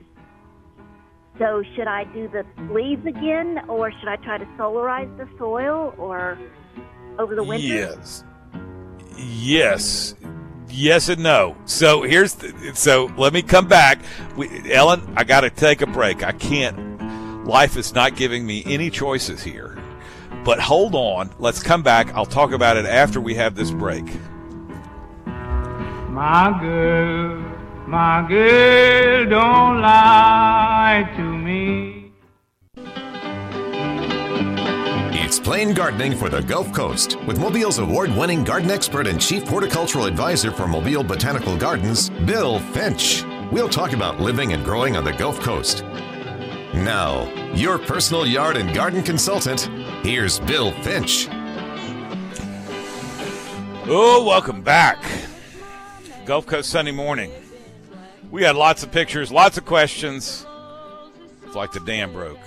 so should I do the leaves again, or should I try to solarize the soil, or over the winter? Yes. Yes. Yes and no. So here's the, so let me come back. We, Ellen, I got to take a break. I can't. Life is not giving me any choices here. But hold on. Let's come back. I'll talk about it after we have this break. My girl, my girl, don't lie to me. It's Plain Gardening for the Gulf Coast with Mobile's award-winning garden expert and chief horticultural advisor for Mobile Botanical Gardens, Bill Finch. We'll talk about living and growing on the Gulf Coast. Now, your personal yard and garden consultant, here's Bill Finch. Oh, welcome back. Gulf Coast Sunday morning. We had lots of pictures, lots of questions. It's like the dam broke.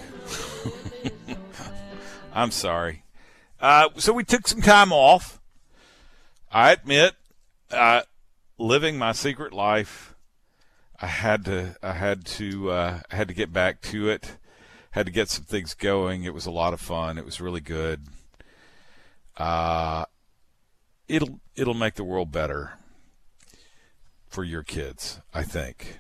I'm sorry. Uh, so we took some time off. I admit, uh, living my secret life, I had to, I had to, uh, I had to get back to it. Had to get some things going. It was a lot of fun. It was really good. Uh, it'll, it'll make the world better for your kids, I think.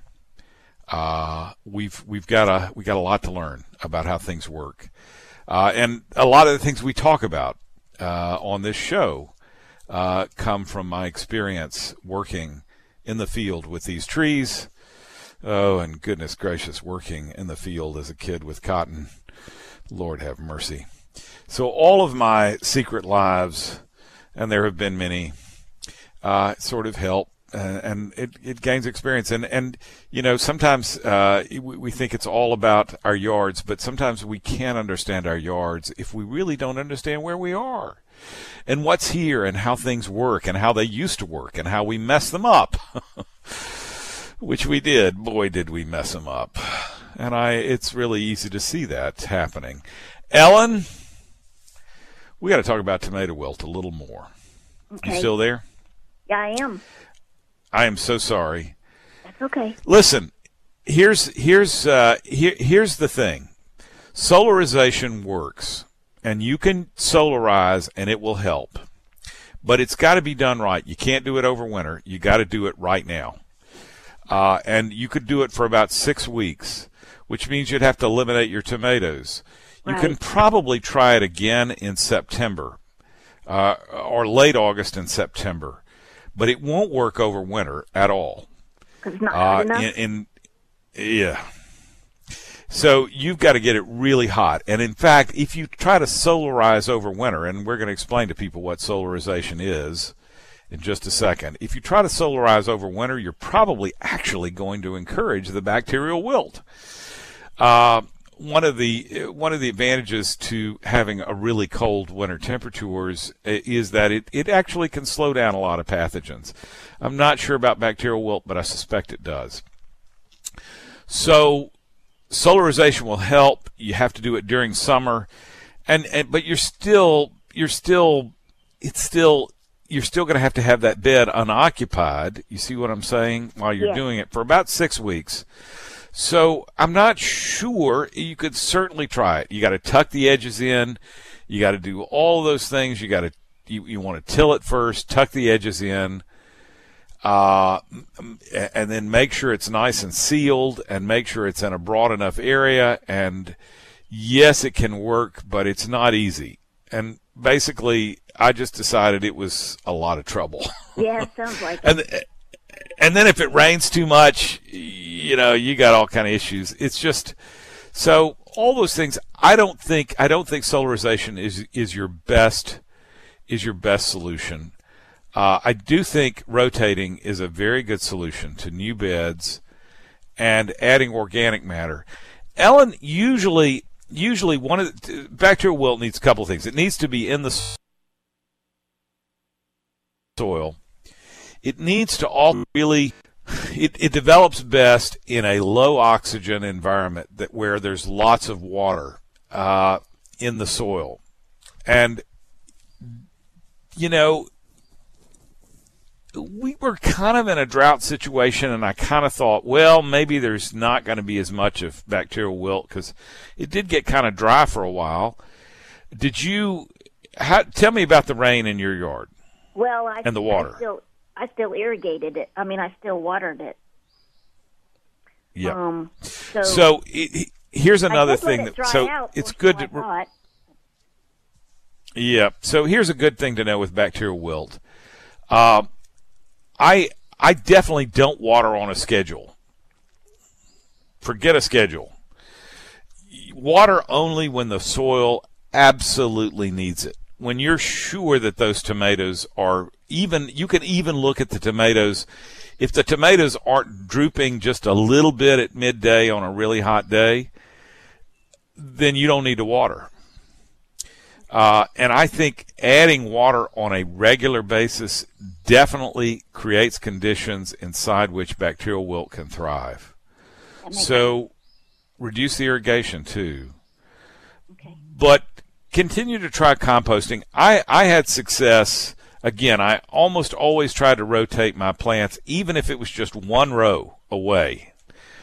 Uh, we've, we've got a, we got a lot to learn about how things work. Uh, and a lot of the things we talk about uh, on this show uh, come from my experience working in the field with these trees. Oh, and goodness gracious, working in the field as a kid with cotton. Lord have mercy. So all of my secret lives, and there have been many, uh, sort of help. Uh, and it, it gains experience. And, and you know, sometimes uh, we, we think it's all about our yards, but sometimes we can't understand our yards if we really don't understand where we are and what's here and how things work and how they used to work and how we mess them up, which we did. Boy, did we mess them up. And I, it's really easy to see that happening. Ellen, we got to talk about tomato wilt a little more. Okay. You still there? Yeah, I am. I am so sorry. That's okay. Listen, here's here's uh, here, here's the thing. Solarization works, and you can solarize, and it will help. But it's got to be done right. You can't do it over winter. You got to do it right now. Uh, and you could do it for about six weeks, which means you'd have to eliminate your tomatoes. You Right. can probably try it again in September uh, or late August and September. But it won't work over winter at all. Because it's not Uh, hot enough. in, in yeah. So you've got to get it really hot. And in fact, if you try to solarize over winter, and we're going to explain to people what solarization is in just a second. If you try to solarize over winter, you're probably actually going to encourage the bacterial wilt. Uh, one of the one of the advantages to having a really cold winter temperatures is that it, it actually can slow down a lot of pathogens. I'm not sure about bacterial wilt, but I suspect it does. So solarization will help. You have to do it during summer, and, and but you're still you're still it's still you're still going to have to have that bed unoccupied. You see what I'm saying? While you're Yes. doing it for about six weeks. So I'm not sure. You could certainly try it. You got to tuck the edges in. You got to do all those things. You got to you, you want to till it first, tuck the edges in, uh, and then make sure it's nice and sealed, and make sure it's in a broad enough area. And yes, it can work, but it's not easy. And basically, I just decided it was a lot of trouble. Yeah, it sounds like and, it. And then if it rains too much, you know, you got all kind of issues. It's just so all those things. I don't think I don't think solarization is is your best is your best solution. Uh, I do think rotating is a very good solution to new beds and adding organic matter. Ellen, usually usually one of the, bacterial wilt needs a couple of things. It needs to be in the soil. It needs to all really, it, it develops best in a low oxygen environment that where there's lots of water uh, in the soil. And, you know, we were kind of in a drought situation, and I kind of thought, well, maybe there's not going to be as much of bacterial wilt because it did get kind of dry for a while. Did you, how, tell me about the rain in your yard? Well, I, and the water. I still, I still irrigated it. I mean, I still watered it. Yeah. Um, so so it, it, here's another I thing it that so out, it's good to. Thought. Yeah. So here's a good thing to know with bacterial wilt. Um, I I definitely don't water on a schedule. Forget a schedule. Water only when the soil absolutely needs it. When you're sure that those tomatoes are even, you can even look at the tomatoes. If the tomatoes aren't drooping just a little bit at midday on a really hot day, then you don't need to water. Uh, and I think adding water on a regular basis definitely creates conditions inside which bacterial wilt can thrive. So reduce the irrigation too. Okay. But continue to try composting. I, I had success. Again, I almost always tried to rotate my plants, even if it was just one row away.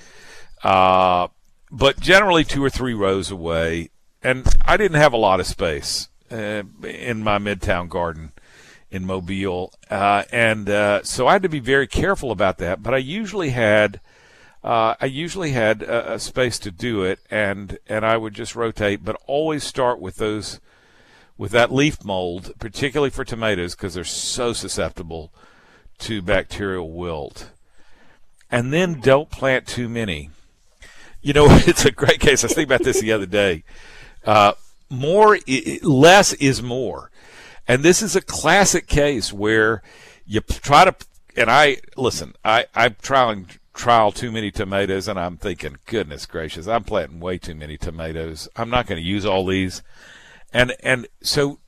Uh, but generally two or three rows away. And I didn't have a lot of space uh, in my Midtown garden in Mobile. Uh, and uh, so I had to be very careful about that. But I usually had uh, I usually had a, a space to do it, and, and I would just rotate, but always start with those with that leaf mold, particularly for tomatoes, because they're so susceptible to bacterial wilt. And then don't plant too many. You know, it's a great case. I was thinking about this the other day. Uh, more, less is more. And this is a classic case where you try to, and I, listen, I, I'm trying, trial too many tomatoes, and I'm thinking, goodness gracious, I'm planting way too many tomatoes. I'm not going to use all these. And and so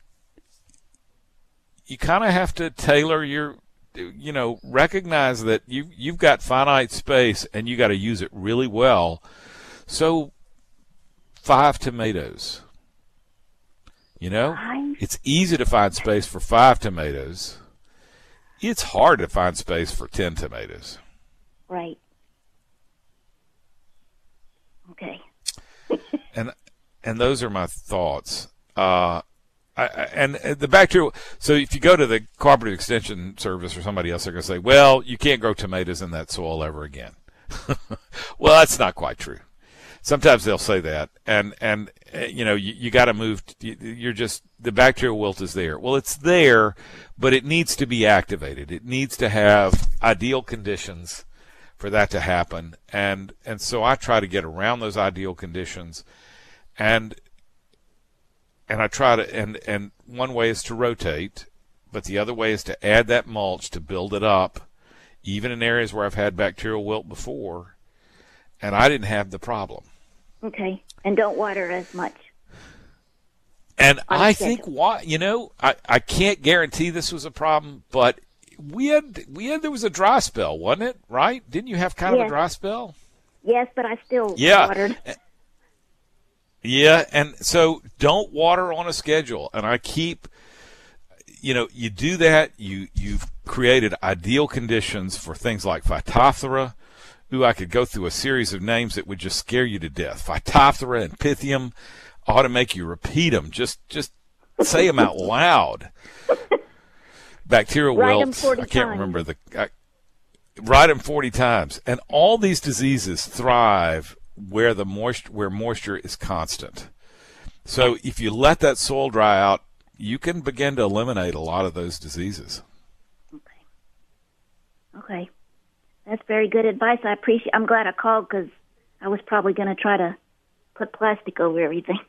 you kind of have to tailor your, you know, recognize that you, you've got finite space and you got to use it really well. So five tomatoes. You know, it's easy to find space for five tomatoes. It's hard to find space for ten tomatoes. Right. Okay. and and those are my thoughts. Uh, I, I, and the bacterial. So if you go to the Cooperative Extension Service or somebody else, they're going to say, "Well, you can't grow tomatoes in that soil ever again." Well, that's not quite true. Sometimes they'll say that, and and you know you, you got to move. You're just the bacterial wilt is there. Well, it's there, but it needs to be activated. It needs to have ideal conditions for that to happen, and and so I try to get around those ideal conditions, and and I try to and and one way is to rotate, but the other way is to add that mulch to build it up, even in areas where I've had bacterial wilt before, and I didn't have the problem. Okay, and don't water as much. And I think why you know I, I can't guarantee this was a problem, but we had we had there was a dry spell, wasn't it? Right? Didn't you have kind yes. of a dry spell? Yes, but I still yeah. watered. Yeah, and so don't water on a schedule. And I keep, you know, you do that, you you've created ideal conditions for things like Phytophthora. Ooh, I could go through a series of names that would just scare you to death. Phytophthora and Pythium ought to make you repeat them. Just just say them out loud. Bacterial wilt. I can't times. remember the. I, Ride them forty times. And all these diseases thrive where the moisture, where moisture is constant. So if you let that soil dry out, you can begin to eliminate a lot of those diseases. Okay. Okay. That's very good advice. I appreciate. I'm glad I called because I was probably going to try to put plastic over everything.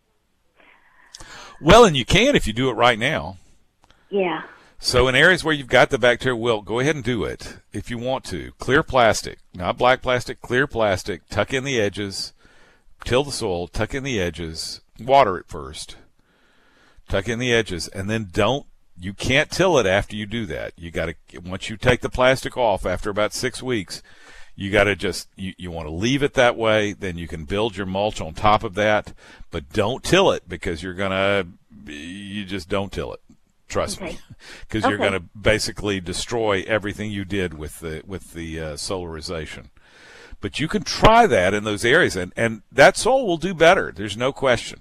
Well, and you can if you do it right now. Yeah. So in areas where you've got the bacterial wilt, go ahead and do it if you want to. Clear plastic, not black plastic, clear plastic. Tuck in the edges. Till the soil, tuck in the edges. Water it first. Tuck in the edges, and then don't. You can't till it after you do that. You got to, once you take the plastic off after about six weeks, you got to just, you, you want to leave it that way. Then you can build your mulch on top of that, but don't till it because you're going to, you just don't till it. Trust okay. me, because okay. you're going to basically destroy everything you did with the, with the uh, solarization. But you can try that in those areas, and, and that soil will do better. There's no question.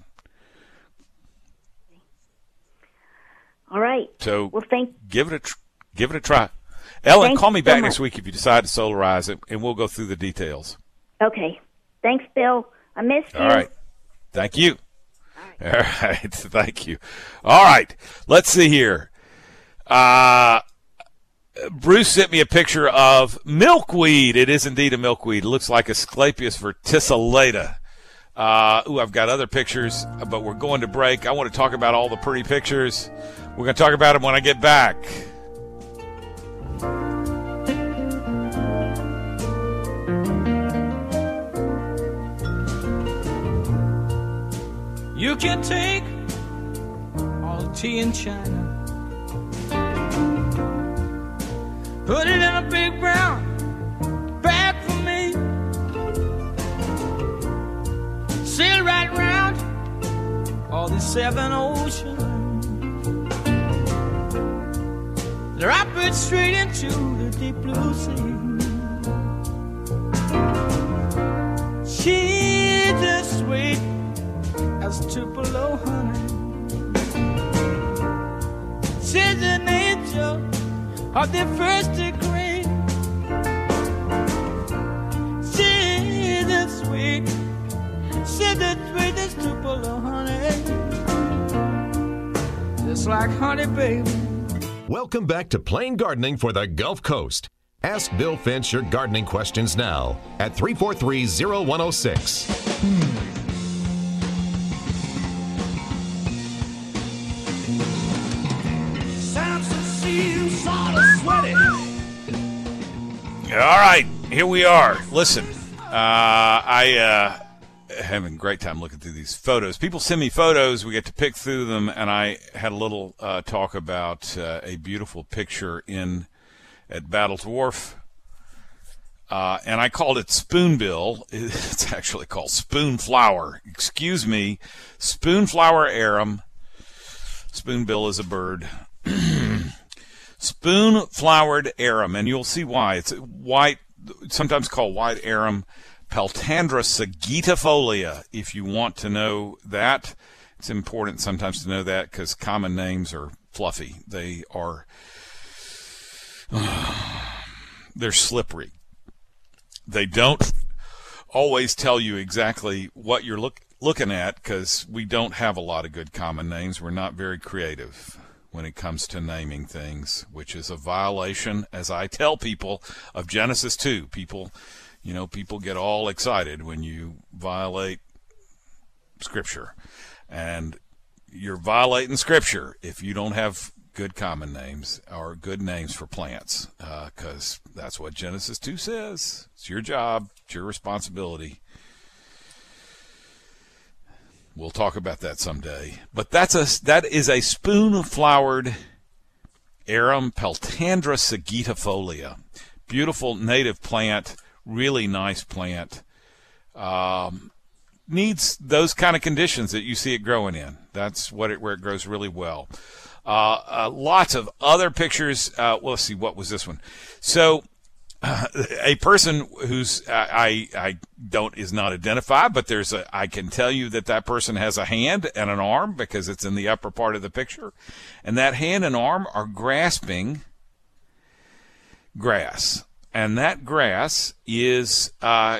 All right. So well, thank give it a tr- give it a try. Ellen, Thanks call me so back much. next week if you decide to solarize it, and we'll go through the details. Okay. Thanks, Bill. I missed you. All right. Thank you. All right. All right. Thank you. All right. Let's see here. Uh, Bruce sent me a picture of milkweed. It is indeed a milkweed. It looks like Asclepias verticillata. Uh, ooh, I've got other pictures, but we're going to break. I want to talk about all the pretty pictures. We're going to talk about them when I get back. You can take all the tea in China, put it in a big brown bag for me, sail right round all the seven oceans, drop it straight into the deep blue sea. She's as sweet as Tupelo honey. She's an angel of the first degree. She's as sweet, she's the sweetest Tupelo honey, just like honey, baby. Welcome back to Plain Gardening for the Gulf Coast. Ask Bill Finch your gardening questions now at three four three, oh one oh six. All right, here we are. Listen, uh, I uh, having a great time looking through these photos. People send me photos. We get to pick through them, and I had a little uh, talk about uh, a beautiful picture in at Battle's Wharf, uh, and I called it Spoonbill. It's actually called Spoonflower. Excuse me, Spoonflower arum. Spoonbill is a bird. Spoon-flowered arum, and you'll see why. It's white, sometimes called white arum, Peltandra sagittafolia. If you want to know that, it's important sometimes to know that because common names are fluffy. They are, uh, they're slippery. They don't always tell you exactly what you're look, looking at because we don't have a lot of good common names. We're not very creative when it comes to naming things, which is a violation, as I tell people, of Genesis two. People, you know, people get all excited when you violate Scripture. And you're violating Scripture if you don't have good common names or good names for plants, because uh, that's what Genesis two says. It's your job. It's your responsibility. We'll talk about that someday. But that's a that is a spoon-flowered arum Peltandra sagittafolia. Beautiful native plant, really nice plant. Um, needs those kind of conditions that you see it growing in. That's what it where it grows really well. Uh, uh, lots of other pictures. Uh, well, let's see, what was this one? So uh, a person who's uh, I I don't is not identified, but there's a I can tell you that that person has a hand and an arm because it's in the upper part of the picture, and that hand and arm are grasping grass. and that grass is, uh,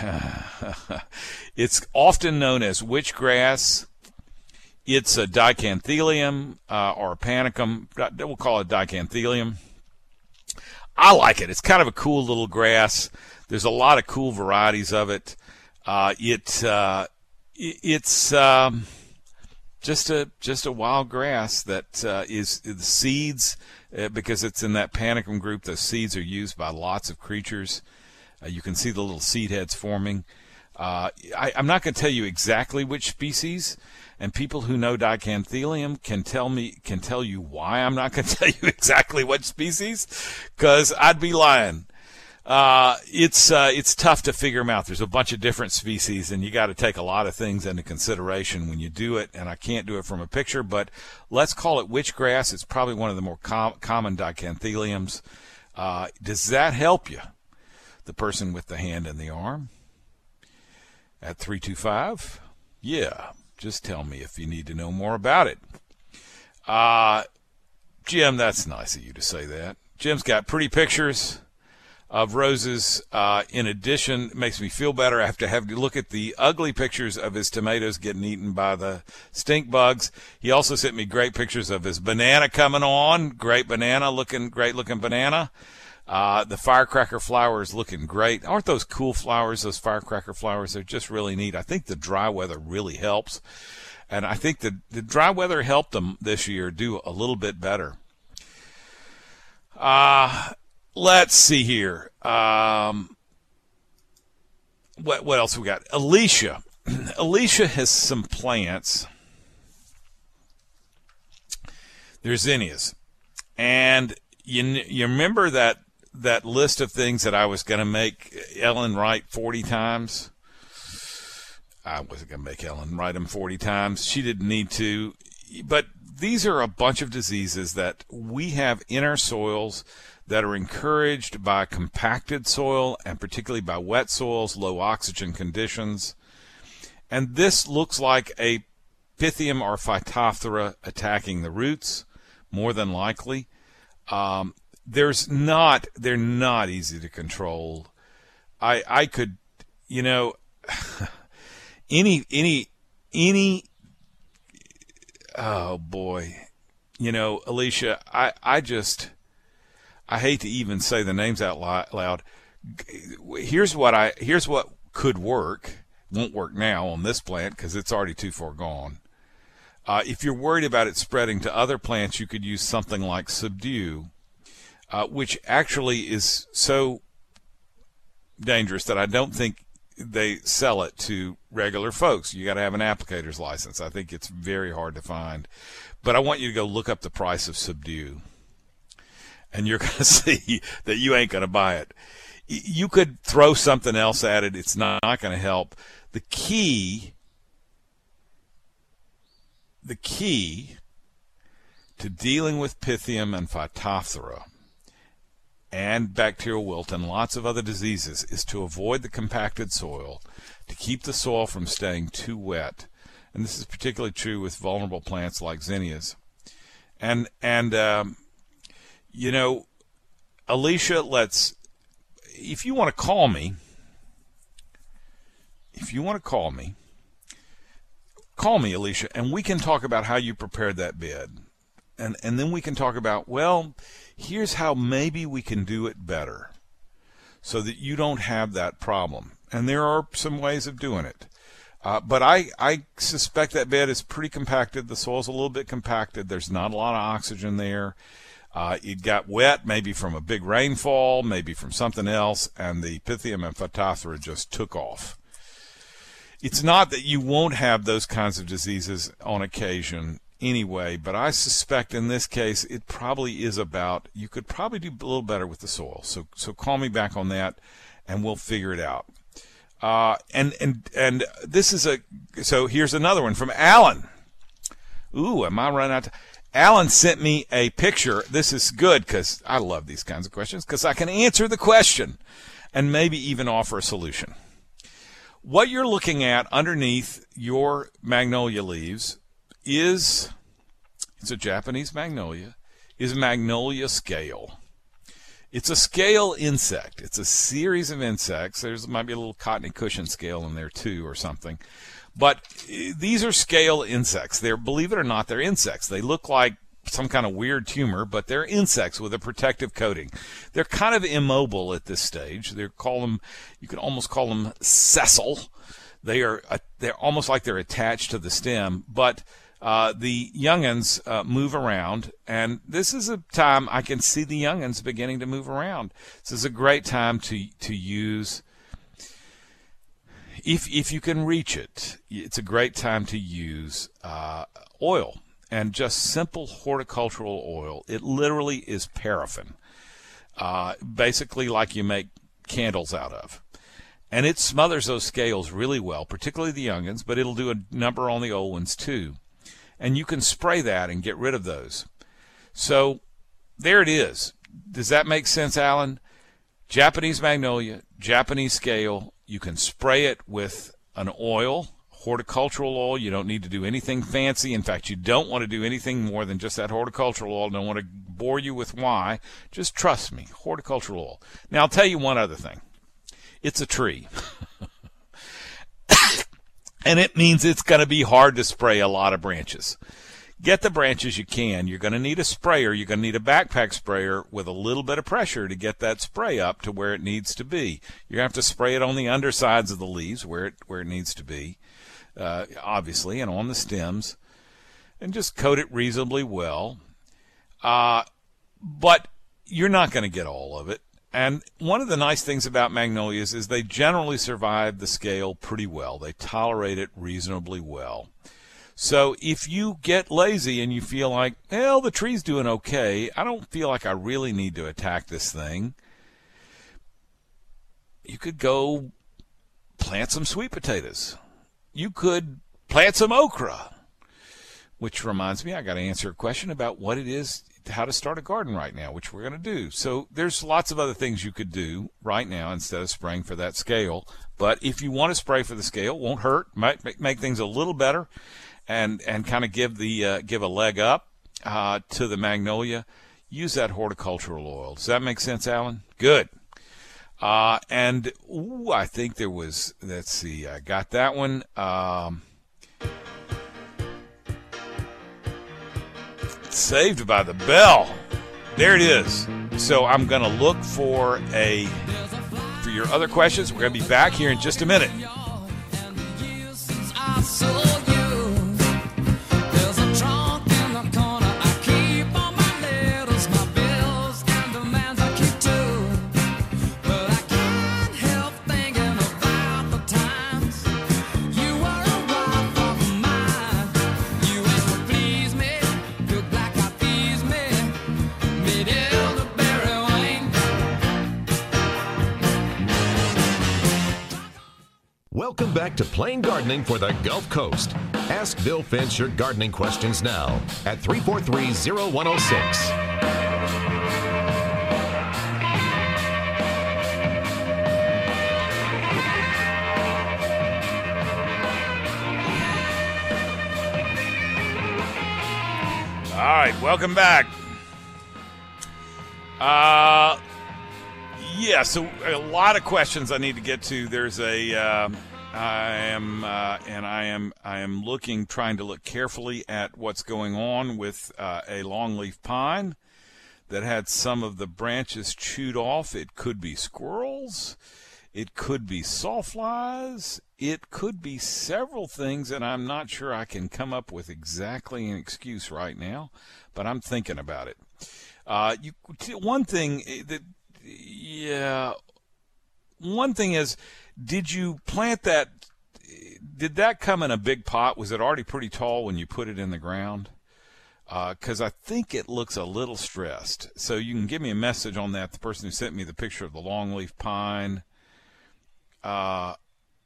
it's often known as witch grass. It's a dicanthelium uh, or a panicum. We'll call it dicanthelium. I like it. It's kind of a cool little grass. There's a lot of cool varieties of it. Uh, it uh, it's um, just a just a wild grass that uh, is the seeds uh, because it's in that panicum group. The seeds are used by lots of creatures. Uh, you can see the little seed heads forming. Uh, I, I'm not going to tell you exactly which species, and people who know dicanthelium can tell me can tell you why I'm not going to tell you exactly what species, because I'd be lying. Uh, it's uh, it's tough to figure them out. There's a bunch of different species, and you got to take a lot of things into consideration when you do it. And I can't do it from a picture, but let's call it witchgrass. It's probably one of the more com- common dicantheliums. Uh, does that help you? The person with the hand and the arm at three two five. Yeah, just tell me if you need to know more about it. Uh, Jim, that's nice of you to say that. Jim's got pretty pictures of roses. Uh, in addition, it makes me feel better after having to look at the ugly pictures of his tomatoes getting eaten by the stink bugs. He also sent me great pictures of his banana coming on. Great banana, looking great looking banana. Uh, the firecracker flowers looking great. Aren't those cool flowers, those firecracker flowers? They're just really neat. I think the dry weather really helps. And I think the, the dry weather helped them this year do a little bit better. Uh, let's see here. Um, what, what else we got? Alicia. Alicia has some plants. They're zinnias. And you, you remember that that list of things that I was going to make Ellen write forty times? I wasn't going to make Ellen write them forty times. She didn't need to. But these are a bunch of diseases that we have in our soils that are encouraged by compacted soil and particularly by wet soils, low oxygen conditions. And this looks like a Pythium or Phytophthora attacking the roots, more than likely. Um, There's not, they're not easy to control. I, I could, you know, any, any, any, oh boy, you know, Alicia, I, I just, I hate to even say the names out loud. Here's what I, here's what could work. Won't work now on this plant because it's already too far gone. Uh, if you're worried about it spreading to other plants, you could use something like Subdue. Uh, which actually is so dangerous that I don't think they sell it to regular folks. You got to have an applicator's license. I think it's very hard to find. But I want you to go look up the price of Subdue, and you're going to see that you ain't going to buy it. You could throw something else at it. It's not, not going to help. The key, the key to dealing with Pythium and Phytophthora and bacterial wilt and lots of other diseases is to avoid the compacted soil, to keep the soil from staying too wet. And this is particularly true with vulnerable plants like zinnias. And, and um, you know, Alicia, let's, if you want to call me, if you want to call me, call me, Alicia, and we can talk about how you prepared that bed. And, and then we can talk about, well, here's how maybe we can do it better so that you don't have that problem. And there are some ways of doing it. Uh, but I, I suspect that bed is pretty compacted. The soil's a little bit compacted. There's not a lot of oxygen there. Uh, it got wet, maybe from a big rainfall, maybe from something else, and the Pythium and Phytophthora just took off. It's not that you won't have those kinds of diseases on occasion anyway, but I suspect in this case it probably is about, you could probably do a little better with the soil. So so call me back on that and we'll figure it out. Uh, and, and, and this is a, so here's another one from Alan. Ooh, am I running out? To, Alan sent me a picture. This is good because I love these kinds of questions because I can answer the question and maybe even offer a solution. What you're looking at underneath your magnolia leaves is, it's a Japanese magnolia, is magnolia scale. It's a scale insect. It's a series of insects. There's might be a little cottony cushion scale in there too or something. But these are scale insects. They're, believe it or not, they're insects. They look like some kind of weird tumor, but they're insects with a protective coating. They're kind of immobile at this stage. They're call them, you can almost call them sessile. They are, uh, they're almost like they're attached to the stem, but uh, the young'uns uh, move around, and this is a time I can see the young'uns beginning to move around. This is a great time to to use. If if you can reach it, it's a great time to use uh, oil. And just simple horticultural oil. It literally is paraffin, uh, basically like you make candles out of. And it smothers those scales really well, particularly the young'uns, but it'll do a number on the old ones too. And you can spray that and get rid of those. So there it is. Does that make sense, Alan? Japanese magnolia, Japanese scale. You can spray it with an oil. Horticultural oil, you don't need to do anything fancy. In fact, you don't want to do anything more than just that horticultural oil. Don't want to bore you with why. Just trust me, horticultural oil. Now, I'll tell you one other thing. It's a tree. And it means it's going to be hard to spray a lot of branches. Get the branches you can. You're going to need a sprayer. You're going to need a backpack sprayer with a little bit of pressure to get that spray up to where it needs to be. You're going to have to spray it on the undersides of the leaves where it, where it needs to be. Uh, obviously, and on the stems, and just coat it reasonably well. Uh, but you're not going to get all of it. And one of the nice things about magnolias is they generally survive the scale pretty well. They tolerate it reasonably well. So if you get lazy and you feel like, well, the tree's doing okay, I don't feel like I really need to attack this thing, you could go plant some sweet potatoes. You could plant some okra, which reminds me, I got to answer a question about what it is, how to start a garden right now, which we're going to do. So there's lots of other things you could do right now instead of spraying for that scale. But if you want to spray for the scale, won't hurt, might make, make things a little better, and and kind of give the uh, give a leg up uh, to the magnolia. Use that horticultural oil. Does that make sense, Alan? Good. Uh, and ooh, I think there was, let's see, I got that one. Um, Saved by the Bell. There it is. So I'm going to look for a, for your other questions. We're going to be back here in just a minute. Welcome back to Plain Gardening for the Gulf Coast. Ask Bill Finch your gardening questions now at three four three, zero one zero six. All right, welcome back. Uh, yeah, so a lot of questions I need to get to. There's a, uh, I am, uh, and I am, I am looking, trying to look carefully at what's going on with uh, a longleaf pine that had some of the branches chewed off. It could be squirrels. It could be sawflies. It could be several things, and I'm not sure I can come up with exactly an excuse right now, but I'm thinking about it. Uh, you, one thing that, yeah, one thing is, did you plant that, did that come in a big pot? Was it already pretty tall when you put it in the ground? Because uh, I think it looks a little stressed. So you can give me a message on that, the person who sent me the picture of the longleaf pine. Uh,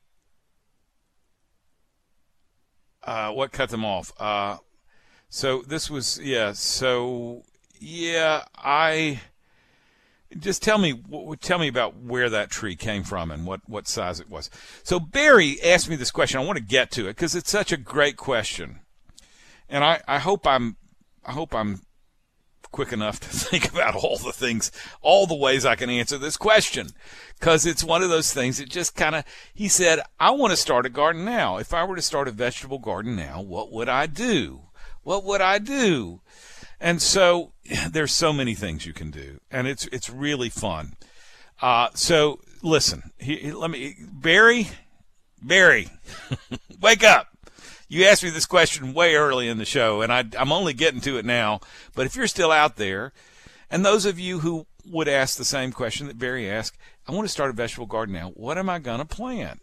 uh, what cut them off? Uh, so this was, yeah, so, yeah, I, just tell me, tell me about where that tree came from and what, what size it was. So Barry asked me this question. I want to get to it because it's such a great question. And I, I hope I'm, I hope I'm quick enough to think about all the things, all the ways I can answer this question, because it's one of those things that just kind of, he said, I want to start a garden now. If I were to start a vegetable garden now, what would I do? What would I do? And so there's so many things you can do, and it's it's really fun. Uh, so listen, he, he, let me, Barry, Barry, wake up. You asked me this question way early in the show, and I, I'm only getting to it now. But if you're still out there, and those of you who would ask the same question that Barry asked, I want to start a vegetable garden now. What am I going to plant?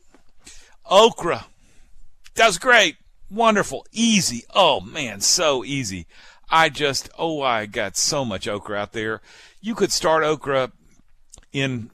Okra. Does great. Wonderful. Easy. Oh, man, so easy. I just, oh, I got so much okra out there. You could start okra in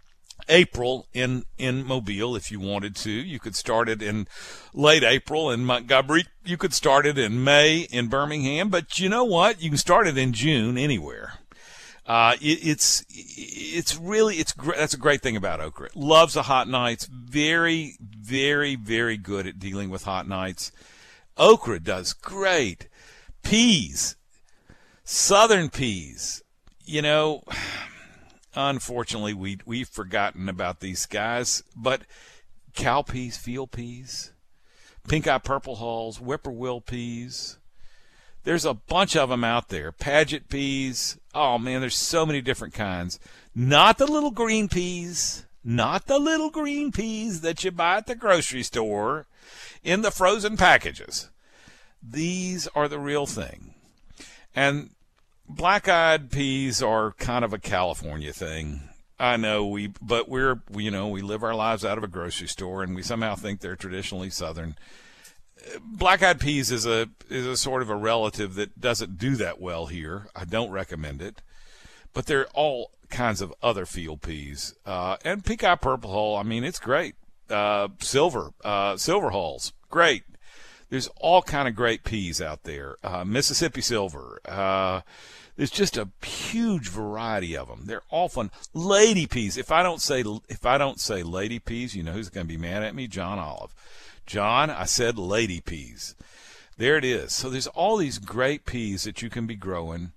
April in, in Mobile if you wanted to. You could start it in late April in Montgomery. You could start it in May in Birmingham. But you know what? You can start it in June anywhere. Uh, it, it's it's really, it's great. That's a great thing about okra. It loves the hot nights. Very, very, very good at dealing with hot nights. Okra does great. Peas, southern peas, you know, unfortunately, we, we've forgotten about these guys, but cow peas, field peas, pink-eye purple hulls, whippoorwill peas, there's a bunch of them out there. Paget peas, oh, man, there's so many different kinds. Not the little green peas, not the little green peas that you buy at the grocery store in the frozen packages. These are the real thing. And black-eyed peas are kind of a California thing. I know we, but we're, we, you know, we live our lives out of a grocery store, and we somehow think they're traditionally Southern. Black-eyed peas is a is a sort of a relative that doesn't do that well here. I don't recommend it, but there are all kinds of other field peas. Uh, and pink-eye purple hull, I mean, it's great. Uh, silver, uh, silver hulls, great. There's all kind of great peas out there. Uh, Mississippi silver. Uh, there's just a huge variety of them. They're all fun. Lady peas. If I don't say if I don't say lady peas, you know who's going to be mad at me? John Olive. John, I said lady peas. There it is. So there's all these great peas that you can be growing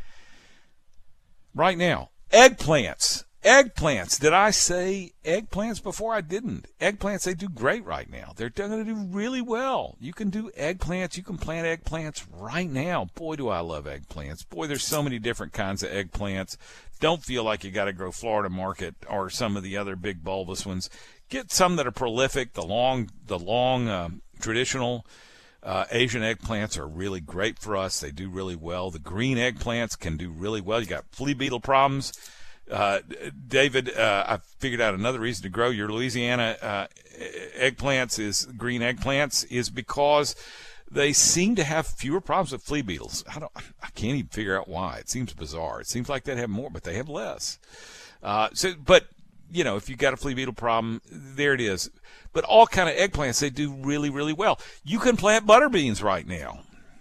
right now. Eggplants. Eggplants. Did I say eggplants before? I didn't. Eggplants, they do great right now. They're going to do really well. You can do eggplants. You can plant eggplants right now. Boy, do I love eggplants. Boy, there's so many different kinds of eggplants. Don't feel like you got to grow Florida Market or some of the other big bulbous ones. Get some that are prolific. The long, the long um, traditional uh, Asian eggplants are really great for us. They do really well. The green eggplants can do really well. You got flea beetle problems. Uh, David, uh, I figured out another reason to grow your Louisiana uh, eggplants is green eggplants is because they seem to have fewer problems with flea beetles. I don't, I can't even figure out why. It seems bizarre. It seems like they'd have more, but they have less. Uh, so, but you know, if you got a flea beetle problem, there it is. But all kind of eggplants, they do really, really well. You can plant butter beans right now.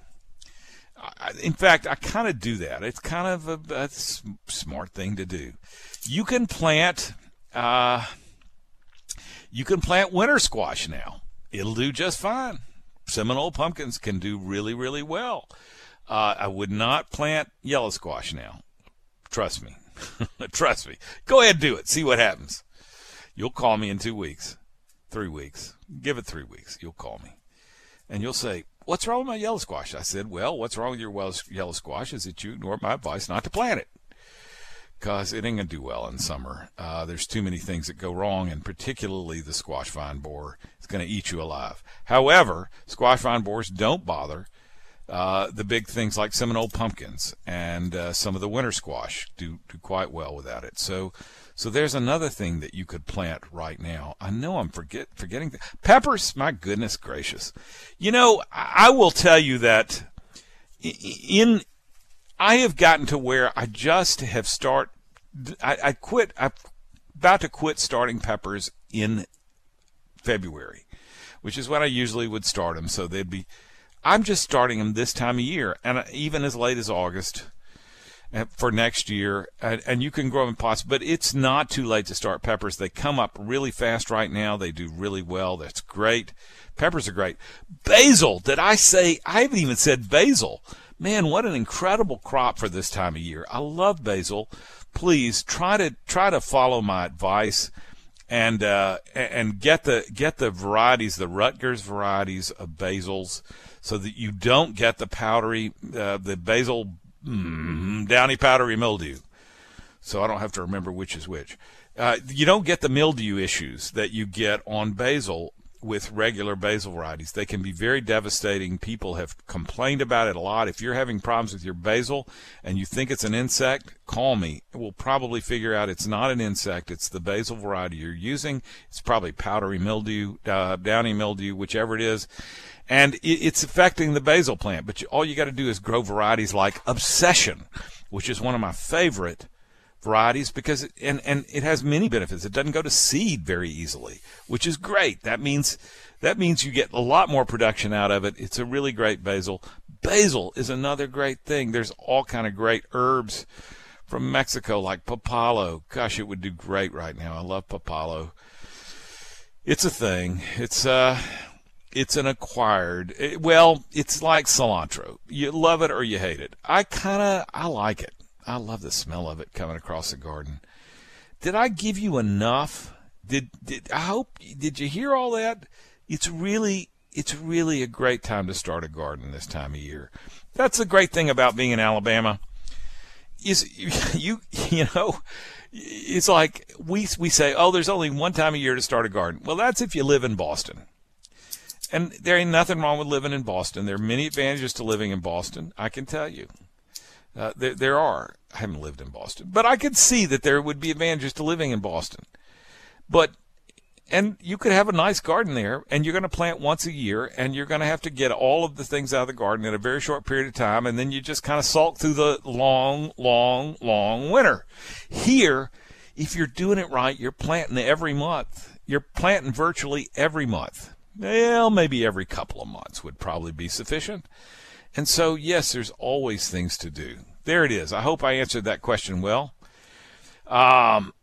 In fact, I kind of do that. It's kind of a, a smart thing to do. You can plant, uh, you can plant winter squash now. It'll do just fine. Seminole pumpkins can do really, really well. Uh, I would not plant yellow squash now. Trust me. Trust me. Go ahead and do it. See what happens. You'll call me in two weeks, three weeks. Give it three weeks. You'll call me. And you'll say, what's wrong with my yellow squash? I said, well, what's wrong with your yellow squash is that you ignore my advice not to plant it because it ain't going to do well in summer. Uh, there's too many things that go wrong, and particularly the squash vine borer is going to eat you alive. However, squash vine borers don't bother uh, the big things like Seminole pumpkins, and uh, some of the winter squash do, do quite well without it. So So there's another thing that you could plant right now. I know I'm forget forgetting th- peppers. My goodness gracious! You know, I will tell you that in I have gotten to where I just have start. I, I quit. I'm about to quit starting peppers in February, which is when I usually would start them. So they'd be. I'm just starting them this time of year, and even as late as August. For next year, and, and you can grow them in pots, but it's not too late to start peppers. They come up really fast right now. They do really well. That's great. Peppers are great. Basil, did I say? I haven't even said basil. man, what an incredible crop for this time of year. I love basil. Please try to try to follow my advice and uh, and get the get the varieties, the Rutgers varieties of basils, so that you don't get the powdery, uh, the basil mm, downy powdery mildew. So I don't have to remember which is which. Uh, you don't get the mildew issues that you get on basil with regular basil varieties. They can be very devastating. People have complained about it a lot. If you're having problems with your basil and you think it's an insect, call me. We'll probably figure out it's not an insect. It's the basil variety you're using. It's probably powdery mildew, uh, downy mildew, whichever it is. And it, it's affecting the basil plant. But you, all you got to do is grow varieties like Obsession, which is one of my favorite varieties, because it, and and it has many benefits. It doesn't go to seed very easily, which is great. That means that means you get a lot more production out of it. It's a really great basil. Basil is another great thing. There's all kind of great herbs from Mexico like papalo. Gosh, it would do great right now. I love papalo. It's a thing. It's uh it's an acquired. It, well, it's like cilantro. You love it or you hate it. I kind of I like it. I love the smell of it coming across the garden. Did I give you enough? Did did I hope did you hear all that? It's really it's really a great time to start a garden this time of year. That's the great thing about being in Alabama. Is you you know, it's like we we say, "Oh, there's only one time a year to start a garden." Well, that's if you live in Boston. And there ain't nothing wrong with living in Boston. There are many advantages to living in Boston, I can tell you. Uh, there, there are. I haven't lived in Boston, but I could see that there would be advantages to living in Boston. But, and you could have a nice garden there, and you're going to plant once a year, and you're going to have to get all of the things out of the garden in a very short period of time, and then you just kind of sulk through the long, long, long winter. Here, if you're doing it right, you're planting every month. You're planting virtually every month. Well, maybe every couple of months would probably be sufficient. And so, yes, there's always things to do. There it is. I hope I answered that question well. Um,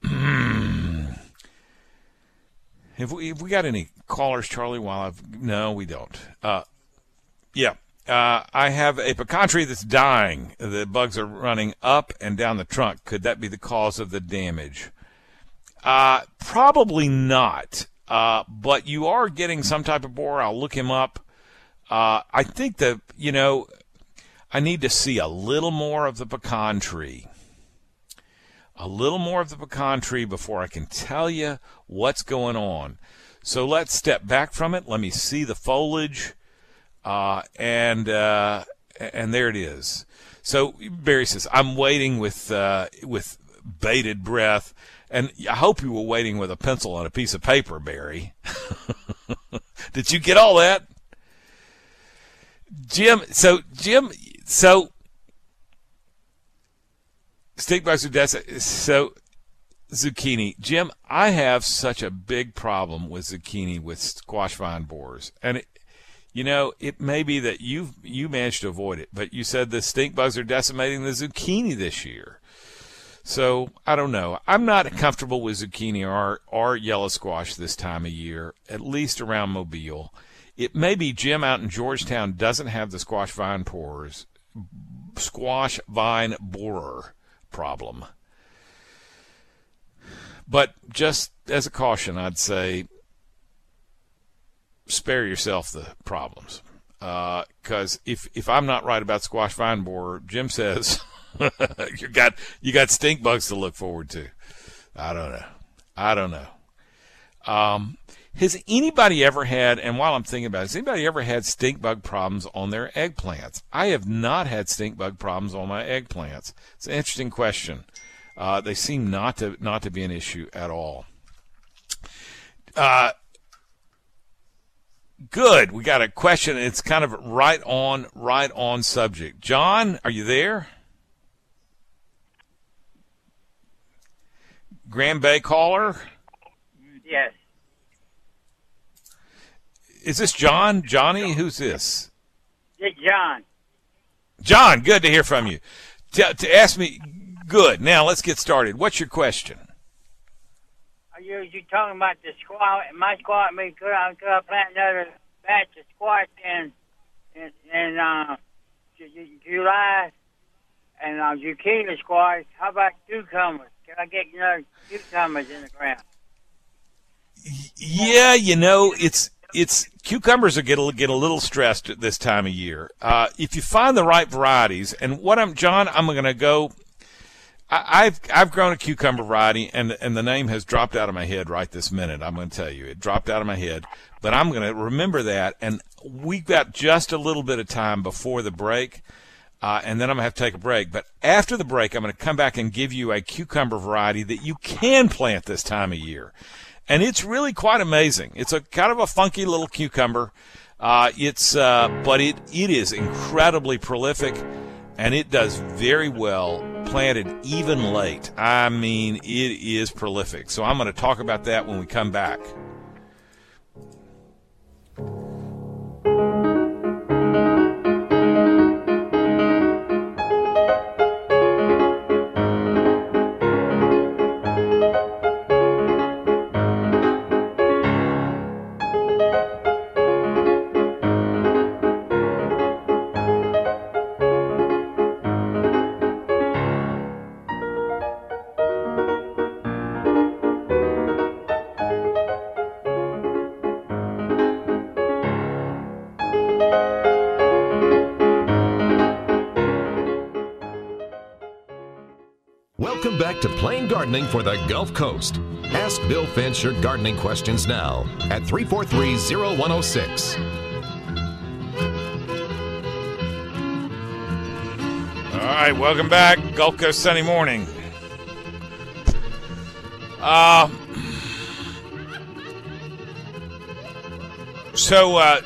have we have we got any callers, Charlie? While I've no, we don't. Uh, yeah, uh, I have a pecan tree that's dying. The bugs are running up and down the trunk. Could that be the cause of the damage? Uh, probably not. Uh, but you are getting some type of borer. I'll look him up. Uh, I think that, you know, I need to see a little more of the pecan tree. A little more of the pecan tree before I can tell you what's going on. So let's step back from it. Let me see the foliage. Uh, and uh, and there it is. So Barry says, I'm waiting with uh, with bated breath. And I hope you were waiting with a pencil and a piece of paper, Barry. Did you get all that? Jim, so, Jim, so, steak bugs are dead, so, zucchini. Jim, I have such a big problem with zucchini with squash vine borers. And, it, you know, it may be that you you managed to avoid it, but you said the stink bugs are decimating the zucchini this year. So, I don't know. I'm not comfortable with zucchini or, or yellow squash this time of year, at least around Mobile. It may be Jim out in Georgetown doesn't have the squash vine borers, squash vine borer problem. But just as a caution, I'd say spare yourself the problems. Because uh, if if I'm not right about squash vine borer, Jim says you got you got stink bugs to look forward to. I don't know. I don't know. Um. Has anybody ever had, and while I'm thinking about it, has anybody ever had stink bug problems on their eggplants? I have not had stink bug problems on my eggplants. It's an interesting question. Uh, they seem not to not to be an issue at all. Uh, good. We got a question. It's kind of right on, right on subject. John, are you there? Grand Bay caller? Yes. Is this John? Johnny? Who's this? Yeah, John. John, good to hear from you. To, to ask me, good. Now let's get started. What's your question? Are you you talking about the squash? My squash, me could I could I plant another batch of squash and and, and uh, Ju- July and uh, zucchini squash. How about cucumbers? Can I get you know cucumbers in the ground? Yeah, you know, it's it's cucumbers are get a, get a little stressed at this time of year. Uh, if you find the right varieties, and what I'm John, I'm going to go. I, I've I've grown a cucumber variety, and and the name has dropped out of my head right this minute. I'm going to tell you, it dropped out of my head, but I'm going to remember that. And we've got just a little bit of time before the break, uh, and then I'm going to have to take a break. But after the break, I'm going to come back and give you a cucumber variety that you can plant this time of year. And it's really quite amazing. It's a kind of a funky little cucumber. Uh, it's, uh, but it, it is incredibly prolific, and it does very well planted even late. I mean, it is prolific. So I'm going to talk about that when we come back. Welcome back to Plain Gardening for the Gulf Coast. Ask Bill Finch your gardening questions now at three four three, zero one zero six. All right, welcome back. Gulf Coast Sunny Morning. Uh, so, uh,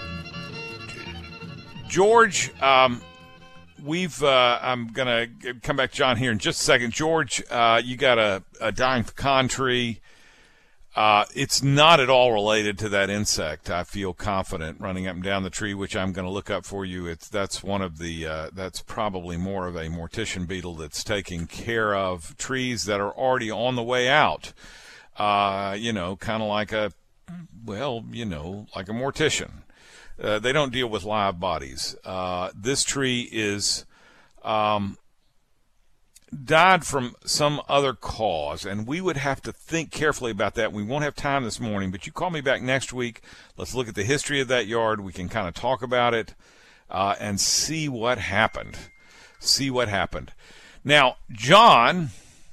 George, um, we've, uh, I'm going to come back to John here in just a second. George, uh, you got a, a dying pecan tree. Uh, it's not at all related to that insect. I feel confident running up and down the tree, which I'm going to look up for you. It's, that's one of the, uh, that's probably more of a mortician beetle that's taking care of trees that are already on the way out. Uh, you know, kind of like a, well, you know, like a mortician. Uh, they don't deal with live bodies. Uh, this tree is um, died from some other cause, and we would have to think carefully about that. We won't have time this morning, but you call me back next week. Let's look at the history of that yard. We can kind of talk about it uh, and see what happened. See what happened. Now, John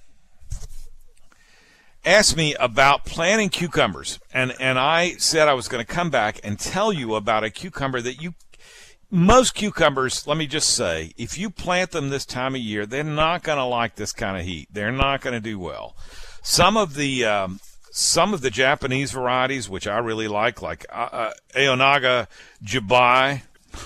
asked me about planting cucumbers, and, and I said I was going to come back and tell you about a cucumber that you, most cucumbers, let me just say, if you plant them this time of year, they're not going to like this kind of heat. They're not going to do well. Some of the um, some of the Japanese varieties, which I really like, like uh, uh, Aonaga Jubai,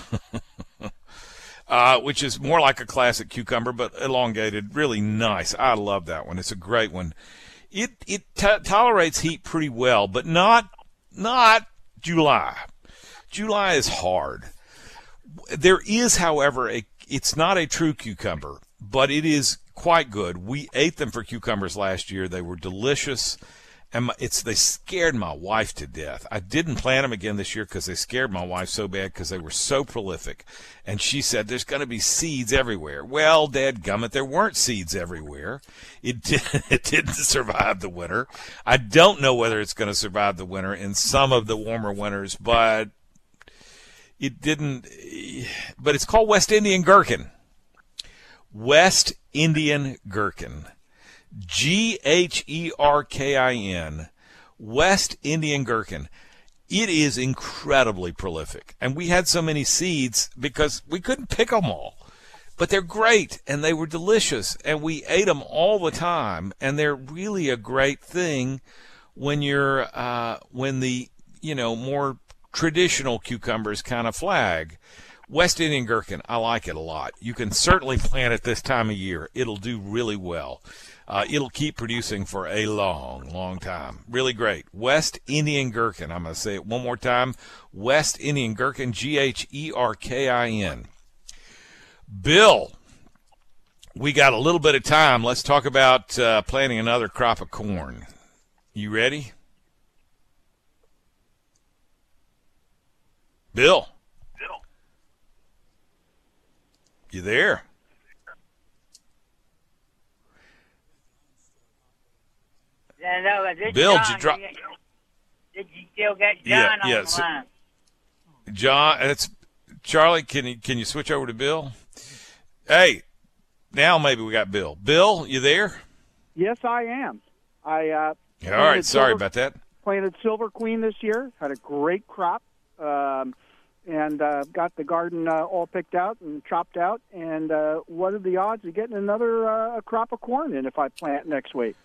uh, which is more like a classic cucumber, but elongated, really nice. I love that one. It's a great one. It it t- tolerates heat pretty well, but not not July. July is hard. There is, however, a it's not a true cucumber, but it is quite good. We ate them for cucumbers last year. They were delicious, and my, it's they scared my wife to death. I didn't plant them again this year because they scared my wife so bad because they were so prolific. And she said, there's going to be seeds everywhere. Well, dadgummit, there weren't seeds everywhere. It, did, it didn't survive the winter. I don't know whether it's going to survive the winter in some of the warmer winters, but it didn't. But it's called West Indian gherkin. West Indian gherkin. G H E R K I N. West Indian gherkin. It is incredibly prolific. And we had so many seeds because we couldn't pick them all. But they're great, and they were delicious, and we ate them all the time. And they're really a great thing when you're, uh, when the, you know, more traditional cucumbers kind of flag. West Indian gherkin, I like it a lot. You can certainly plant it this time of year. It'll do really well. Uh, it'll keep producing for a long, long time. Really great. West Indian gherkin. I'm going to say it one more time. West Indian gherkin, G H E R K I N. Bill, we got a little bit of time. Let's talk about uh, planting another crop of corn. You ready? Bill. You there? Yeah, no, but this Bill, John, did you drop? Did you still get John Yeah, on yeah, the so- line? John, it's Charlie. Can you can you switch over to Bill? Hey, now maybe we got Bill. Bill, you there? Yes, I am. I uh, All right. planted Sorry silver, about that. planted Silver Queen this year. Had a great crop, um, and uh, got the garden uh, all picked out and chopped out. And uh, what are the odds of getting another uh, crop of corn in if I plant next week?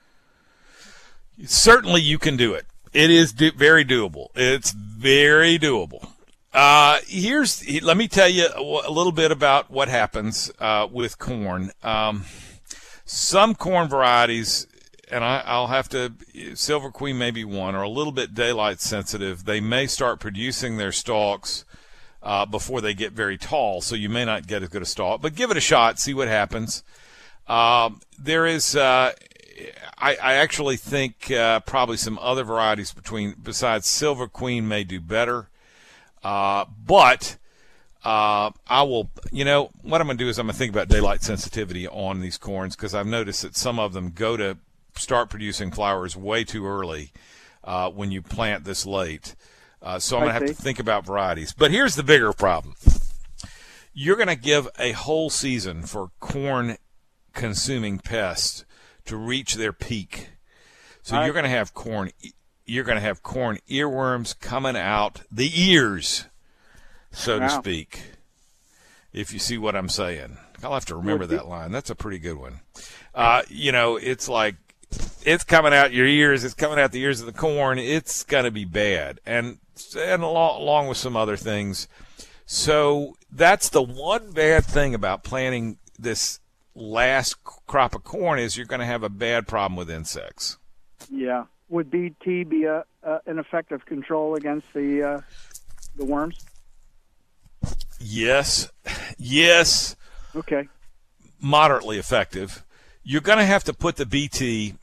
Certainly, you can do it. It is do- very doable. It's very doable. Uh, here's let me tell you a, a little bit about what happens uh, with corn. Um, some corn varieties, and I, I'll have to, Silver Queen may be one, are a little bit daylight sensitive. They may start producing their stalks uh, before they get very tall, so you may not get as good a stalk. But give it a shot, see what happens. Um, there is. Uh, I, I actually think uh, probably some other varieties between besides Silver Queen may do better. Uh, but uh, I will, you know, what I'm going to do is I'm going to think about daylight sensitivity on these corns because I've noticed that some of them go to start producing flowers way too early uh, when you plant this late. Uh, so I'm going to have to think about varieties. But here's the bigger problem. You're going to give a whole season for corn-consuming pests to reach their peak. So All you're right. going to have corn you're going to have corn earworms coming out the ears, so to Wow. speak. If you see what I'm saying. I'll have to remember Would be- that line. That's a pretty good one. Uh, you know, it's like it's coming out your ears, it's coming out the ears of the corn. It's going to be bad. And and along, along with some other things. So that's the one bad thing about planting this last crop of corn is you're going to have a bad problem with insects. Yeah. Would B T be a, uh, an effective control against the uh, the worms? Yes. Yes. Okay. Moderately effective. You're going to have to put the B T,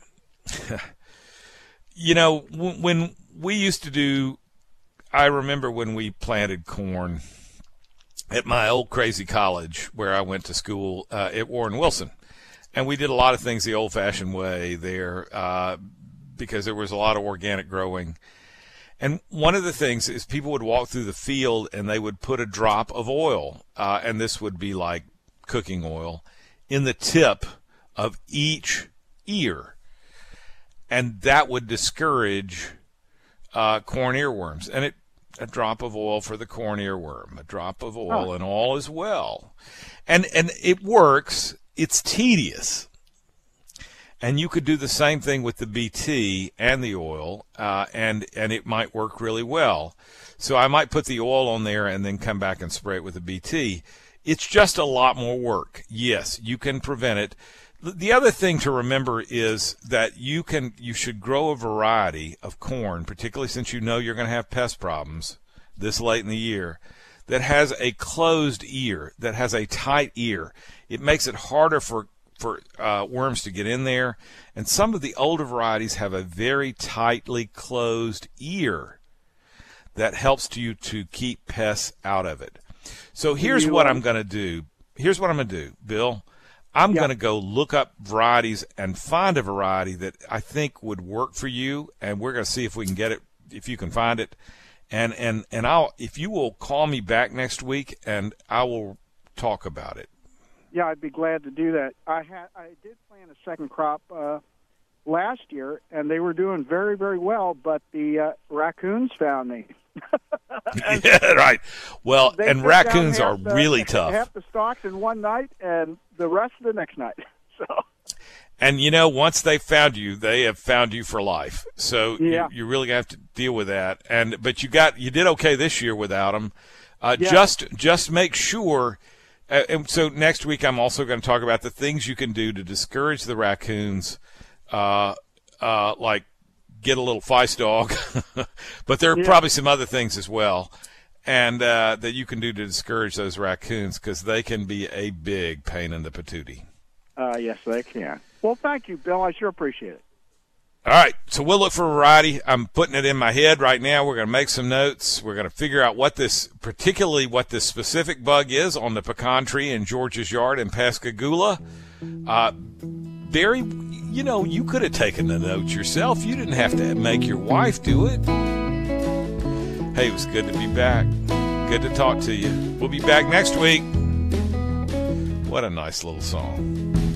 you know, w- when we used to do, I remember when we planted corn at my old crazy college where I went to school uh, at Warren Wilson. And we did a lot of things the old-fashioned way there uh, because there was a lot of organic growing. And one of the things is people would walk through the field and they would put a drop of oil, uh, and this would be like cooking oil, in the tip of each ear. And that would discourage uh, corn earworms. And it a drop of oil for the corn earworm, a drop of oil, Oh. and all is well. And and it works. It's tedious. And you could do the same thing with the B T and the oil, uh, and, and it might work really well. So I might put the oil on there and then come back and spray it with the B T. It's just a lot more work. Yes, you can prevent it. The other thing to remember is that you can you should grow a variety of corn, particularly since you know you're going to have pest problems this late in the year, that has a closed ear, that has a tight ear. It makes it harder for for uh, worms to get in there, and some of the older varieties have a very tightly closed ear that helps you to keep pests out of it. So here's you, what uh, I'm going to do. Here's what I'm going to do, Bill. I'm Yeah. going to go look up varieties and find a variety that I think would work for you, and we're going to see if we can get it, if you can find it. And and and I'll if you will call me back next week, and I will talk about it. Yeah, I'd be glad to do that. I had I did plant a second crop uh, last year, and they were doing very, very well, but the uh, raccoons found me. Yeah, right. Well, They and took raccoons down are half the- really tough. Half the stalks in one night, and the rest the next night. So And, you know, once they found you, they have found you for life. So Yeah. you, you really have to deal with that. And But you got you did okay this year without them. Uh, Yeah. Just just make sure. Uh, and so next week I'm also going to talk about the things you can do to discourage the raccoons, uh, uh, like get a little feist dog. But there are Yeah. probably some other things as well. And uh, that you can do to discourage those raccoons because they can be a big pain in the patootie. uh, yes, they can. Well, thank you, Bill. I sure appreciate it. All right, so we'll look for variety. I'm putting it in my head right now. We're going to make some notes. We're going to figure out what this, particularly what this specific bug is on the pecan tree in George's yard in Pascagoula. Uh, Barry, you know, you could have taken the notes yourself. You didn't have to make your wife do it. Hey, it was good to be back. Good to talk to you. We'll be back next week. What a nice little song.